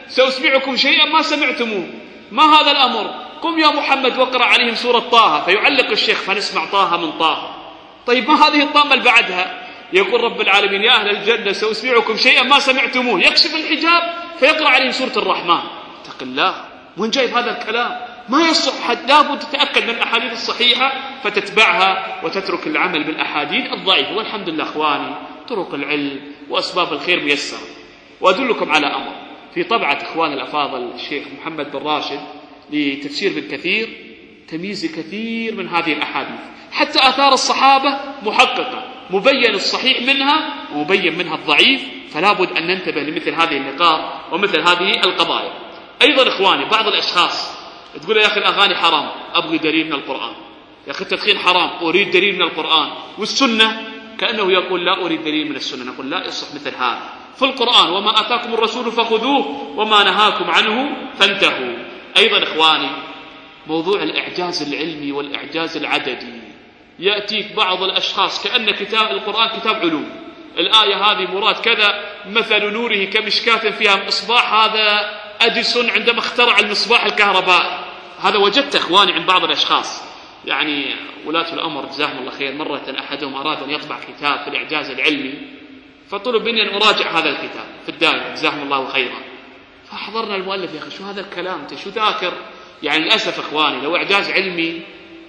سأسمعكم شيئا ما سمعتموه. ما هذا الأمر؟ قم يا محمد واقرأ عليهم سورة طه. فيعلق الشيخ فنسمع طه من طه. طيب ما هذه الطامة اللي بعدها؟ يقول رب العالمين يا أهل الجنة سأسمعكم شيئا ما سمعتموه، يكشف الحجاب فيقرأ عليهم سورة الرحمن. اتق الله، وين جايب هذا الكلام؟ ما يصح. لابد تتأكد من الأحاديث الصحيحة فتتبعها وتترك العمل بالأحاديث الضعيفة. والحمد لله أخواني، طرق العلم وأسباب الخير ميسرة. وأدلكم على أمر في طبعة إخوان الأفاضل الشيخ محمد بن راشد لتفسير ابن كثير، تمييز كثير من هذه الأحاديث، حتى آثار الصحابة محققة، مبين الصحيح منها ومبين منها الضعيف. فلا بد أن ننتبه لمثل هذه النقاط ومثل هذه القضايا. أيضا إخواني، بعض الأشخاص تقول يا أخي الأغاني حرام، أبغي دليل من القرآن. يا أخي التدخين حرام، أريد دليل من القرآن. والسنة كأنه يقول لا أريد دليل من السنة. نقول لا يصح مثل هذا. في القرآن وما آتاكم الرسول فخذوه وما نهاكم عنه فانتهوا. أيضا إخواني، موضوع الإعجاز العلمي والإعجاز العددي. يأتيك بعض الأشخاص كأن كتاب القرآن كتاب علوم، الآية هذه مراد كذا، مثل نوره كمشكاة فيها مصباح، هذا أديسون عندما اخترع المصباح الكهربائي. هذا وجدت إخواني عند بعض الأشخاص، يعني ولاة الأمر جزاهم الله خير، مرة أحدهم أراد أن يطبع كتاب في الإعجاز العلمي، فطلب مني أن أراجع هذا الكتاب في الدائرة جزاهم الله خيرا. فحضرنا المؤلف، يا أخي شو هذا الكلام، أنت شو ذاكر؟ يعني للأسف إخواني، لو إعجاز علمي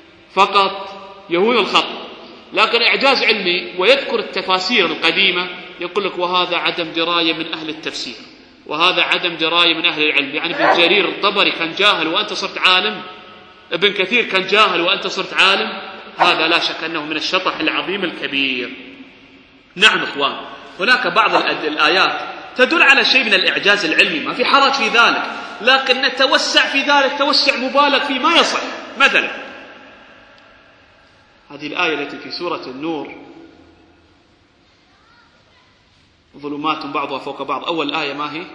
فقط يهون الخط، لكن إعجاز علمي ويذكر التفاسير القديمة يقول لك وهذا عدم دراية من أهل التفسير، وهذا عدم دراية من أهل العلم. يعني ابن جرير الطبري كان جاهل وأنت صرت عالم، ابن كثير كان جاهل وأنت صرت عالم. هذا لا شك أنه من الشطح العظيم الكبير. نعم إخوان، هناك بعض الآيات تدل على شيء من الإعجاز العلمي، ما في حرج في ذلك، لكن نتوسع في ذلك توسع مبالغ فيه ما يصح. مثلا هذه الآية التي في سورة النور، ظلمات بعضها فوق بعض. أول آية ما هي؟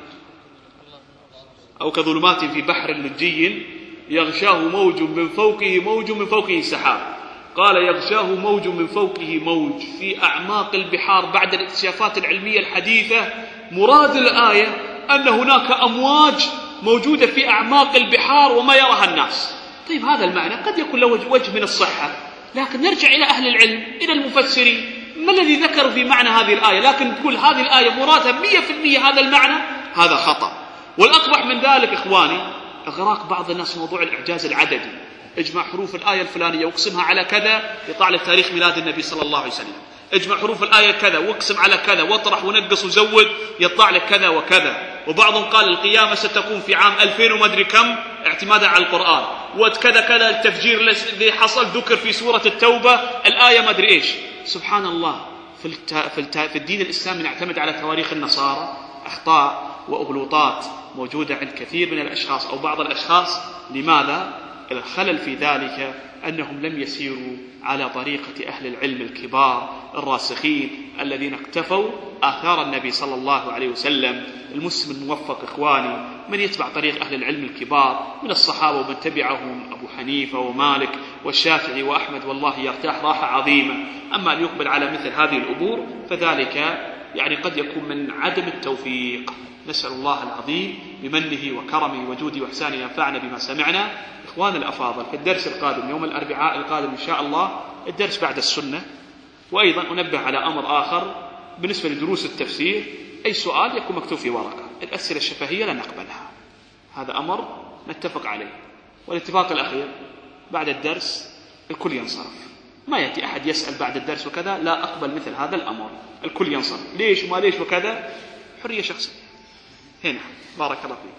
أو كظلمات في بحر لجي يغشاه موج من فوقه موج من فوقه سحاب. قال يغشاه موج من فوقه موج في أعماق البحار. بعد الاكتشافات العلمية الحديثة مراد الآية أن هناك أمواج موجودة في أعماق البحار وما يراها الناس. طيب هذا المعنى قد يكون له وجه من الصحة، لكن نرجع إلى أهل العلم، إلى المفسرين، ما الذي ذكروا في معنى هذه الآية؟ لكن تقول هذه الآية مرادها مية في المية هذا المعنى، هذا خطأ. والأقبح من ذلك إخواني إغراق بعض الناس موضوع الإعجاز العددي. اجمع حروف الآية الفلانية واقسمها على كذا يطلع لك تاريخ ميلاد النبي صلى الله عليه وسلم. اجمع حروف الآية كذا واقسم على كذا واطرح ونقص وزود يطلع لك كذا وكذا. وبعضهم قال القيامة ستكون في عام ألفين وما أدري كم اعتمادا على القرآن، وكذا كذا التفجير الذي حصل ذكر في سورة التوبة الآية ما أدري إيش. سبحان الله، في, الت... في, الت... في الدين الإسلامي نعتمد على تواريخ النصارى. أخطاء وأغلوطات موجودة عند كثير من الأشخاص أو بعض الأشخاص. لماذا؟ الخلل في ذلك أنهم لم يسيروا على طريقة أهل العلم الكبار الراسخين الذين اقتفوا آثار النبي صلى الله عليه وسلم. المسلم الموفق إخواني من يتبع طريق أهل العلم الكبار من الصحابة ومن تبعهم، أبو حنيفة ومالك والشافعي وأحمد، والله يرتاح راحة عظيمة. أما أن يقبل على مثل هذه الأمور فذلك يعني قد يكون من عدم التوفيق. نسأل الله العظيم بمنه وكرمه وجوده وإحسانه ينفعنا بما سمعنا. إخوان الأفاضل، في الدرس القادم يوم الأربعاء القادم إن شاء الله الدرس بعد السنة. وأيضا أنبه على أمر آخر بالنسبة لدروس التفسير، أي سؤال يكون مكتوب في ورقة، الأسئلة الشفهية لا نقبلها، هذا أمر نتفق عليه. والاتفاق الأخير بعد الدرس الكل ينصرف، ما يأتي أحد يسأل بعد الدرس وكذا، لا أقبل مثل هذا الأمر، الكل ينصرف. ليش وما ليش وكذا، حرية شخصية. هنا بارك الله فيك.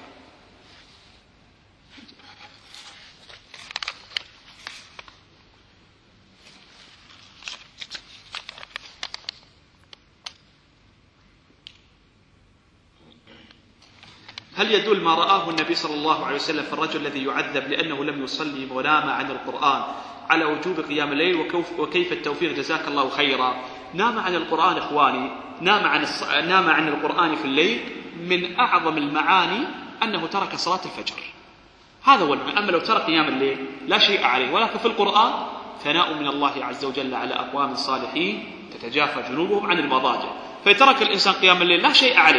هل يدل ما رآه النبي صلى الله عليه وسلم في الرجل الذي يعذب لأنه لم يصلي ونام عن القرآن على وجوب قيام الليل وكيف التوفيق جزاك الله خيرا؟ نام عن القرآن إخواني، نام عن, الص... نام عن القرآن في الليل من أعظم المعاني أنه ترك صلاة الفجر، هذا هو المعنى. أما لو ترك قيام الليل لا شيء عليه. ولكن في القرآن ثناء من الله عز وجل على أقوام صالحين تتجافى جنوبهم عن المضاجع، فيترك الإنسان قيام الليل لا شيء عليه.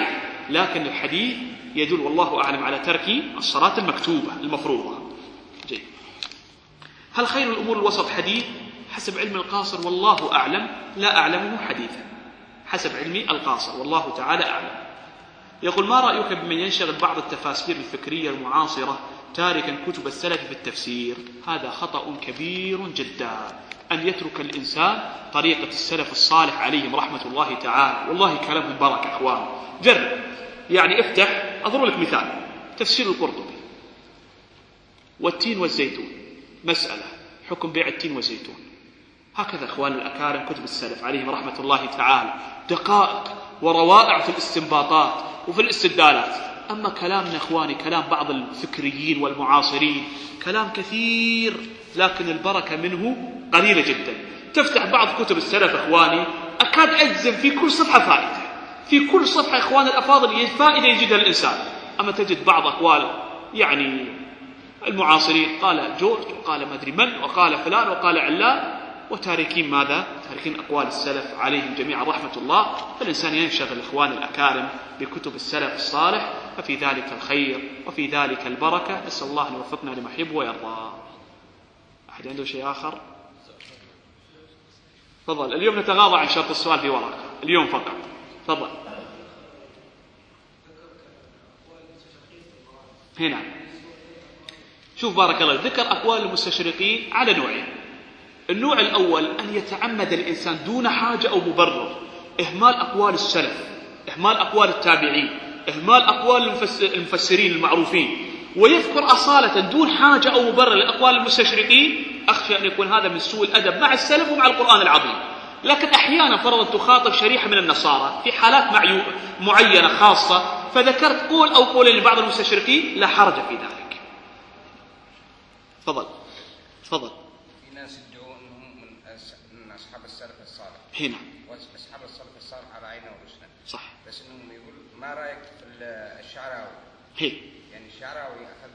لكن الحديث يدل والله أعلم على ترك الصلاة المكتوبة المفروضة. جيد. هل خير الأمور الوسط حديث؟ حسب علم القاصر والله أعلم، لا أعلمه حديثا، حسب علمي القاصر والله تعالى أعلم. يقول: ما رأيك بمن ينشغل بعض التفاسير الفكرية المعاصرة تاركا كتب السلف في التفسير؟ هذا خطأ كبير جدا، أن يترك الإنسان طريقة السلف الصالح عليهم رحمة الله تعالى. والله كلامهم بركة أخوان. جرب يعني افتح، أضرب لك مثال، تفسير القرطبي: والتين والزيتون مسألة، حكم بيع التين والزيتون. هكذا أخوان الأكارم كتب السلف عليهم رحمة الله تعالى، دقائق وروائع في الاستنباطات وفي الاستدلالات. أما كلامنا أخواني كلام بعض الفكريين والمعاصرين كلام كثير، لكن البركة منه قليلة جدا. تفتح بعض كتب السلف أخواني أكاد أجزم في كل صفحة فائدة، في كل صفحة إخوان الأفاضل فائدة يجدها الإنسان. أما تجد بعض أقوال يعني المعاصرين، قال جورج وقال ما أدري من وقال فلان وقال علان، وتاركين ماذا؟ تاركين أقوال السلف عليهم جميعا رحمة الله. فالإنسان ينشغل إخوان الأكارم بكتب السلف الصالح، ففي ذلك الخير وفي ذلك البركة. نسأل الله أن يوفقنا لما يحب ويرضى. أحد عنده شيء آخر؟ تفضل. اليوم نتغاضى عن شرط السؤال في ورقة اليوم فقط. تفضل. هنا شوف بارك الله، ذكر أقوال المستشرقين على نوعين. النوع الأول أن يتعمد الإنسان دون حاجة أو مبرر إهمال أقوال السلف، إهمال أقوال التابعين، إهمال أقوال المفسرين المعروفين، ويذكر أصالة دون حاجة أو مبرر لأقوال المستشرقين. أخشى أن يكون هذا من سوء الأدب مع السلف ومع القرآن العظيم. لكن أحيانا فرضا تخاطب شريحة من النصارى في حالات معينة خاصة، فذكرت قول أو قول لبعض المستشرقين، لا حرج في ذلك. تفضل. تفضل. في ناس يدعون انهم من اصحاب السلف الصالح. هنا واصحاب السلف الصالح على عينه وراسنا. صح. بس انهم يقول ما رايك في الشعراوي؟ هي. يعني الشعراوي اخذ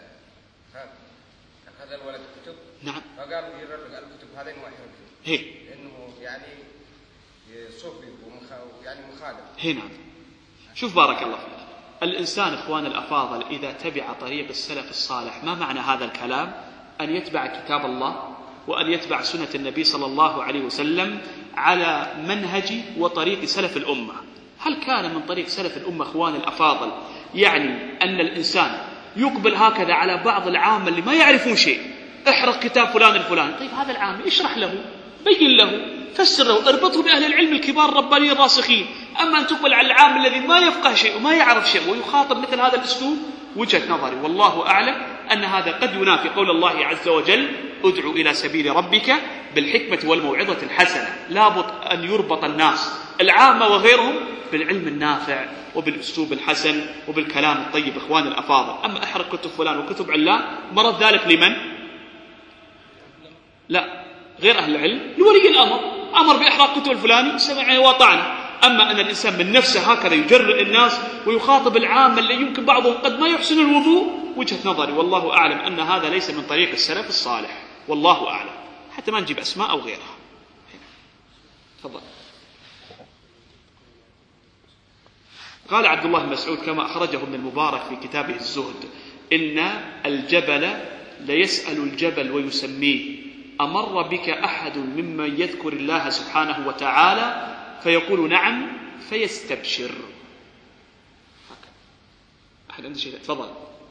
اخذ الولد كتب. نعم. فقال يرد الكتب هذين ويحرقهم. هي. لانه يعني صوفي ويعني مخالف. هي. نعم. شوف بارك الله فيك، الإنسان إخوان الأفاضل إذا تبع طريق السلف الصالح، ما معنى هذا الكلام؟ أن يتبع كتاب الله وأن يتبع سنة النبي صلى الله عليه وسلم على منهج وطريق سلف الأمة. هل كان من طريق سلف الأمة إخوان الأفاضل يعني أن الإنسان يقبل هكذا على بعض العامة اللي ما يعرفون شيء، احرق كتاب فلان الفلاني؟ طيب هذا العام اشرح له، بين له، فسر له، اربطه بأهل العلم الكبار الربانيين الراسخين. أما أن تقبل على العام الذي ما يفقه شيء وما يعرف شيء ويخاطب مثل هذا الأسلوب، وجهة نظري والله أعلم أن هذا قد ينافي قول الله عز وجل: ادعو إلى سبيل ربك بالحكمة والموعظة الحسنة. لابد أن يربط الناس العامة وغيرهم بالعلم النافع وبالأسلوب الحسن وبالكلام الطيب إخوان الأفاضل. أما أحرق كتب فلان وكتب علان، مرض ذلك لمن؟ لا، غير أهل العلم، لولي الأمر، أمر بإحراق كتب الفلاني سمعنا وطعنا. أما أن الإنسان من نفسه هكذا يجرئ الناس ويخاطب العامة اللي يمكن بعضهم قد ما يحسن الوضوء، وجهة نظري والله أعلم أن هذا ليس من طريق السلف الصالح والله أعلم، حتى ما نجيب أسماء أو غيرها. تفضل. قال عبد الله بن مسعود كما أخرجه ابن المبارك في كتابه الزهد: إن الجبل ليسأل الجبل ويسميه: أمر بك أحد ممن يذكر الله سبحانه وتعالى؟ فيقول: نعم، فيستبشر. أحد عنده شيء؟ تفضل.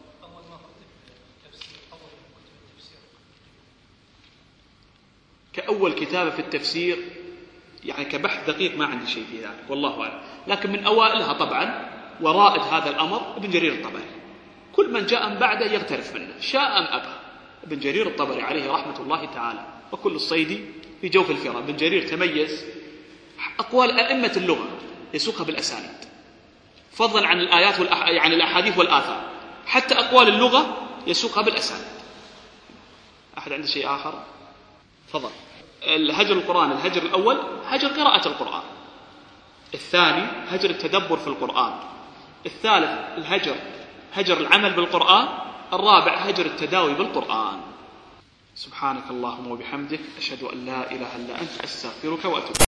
كأول كتابة في التفسير يعني كبحث دقيق ما عندي شيء في ذلك والله أعلم، لكن من أوائلها طبعا ورائد هذا الأمر ابن جرير الطبري. كل من جاء بعده يغترف منه شاء أم أبى. ابن جرير الطبري عليه رحمة الله تعالى، وكل الصيد في جوف الفرا. ابن جرير تميز أقوال أئمة اللغة يسوقها بالأسانيد، فضلا عن الآيات والأح... يعني الأحاديث والآثار، حتى أقوال اللغة يسوقها بالأسانيد. أحد عنده شيء آخر؟ فضل. الهجر القرآن، الهجر الأول هجر قراءة القرآن، الثاني هجر التدبر في القرآن، الثالث الهجر هجر العمل بالقرآن، الرابع هجر التداوي بالقرآن. سبحانك اللهم وبحمدك، أشهد أن لا إله إلا أنت، أستغفرك وأتوب.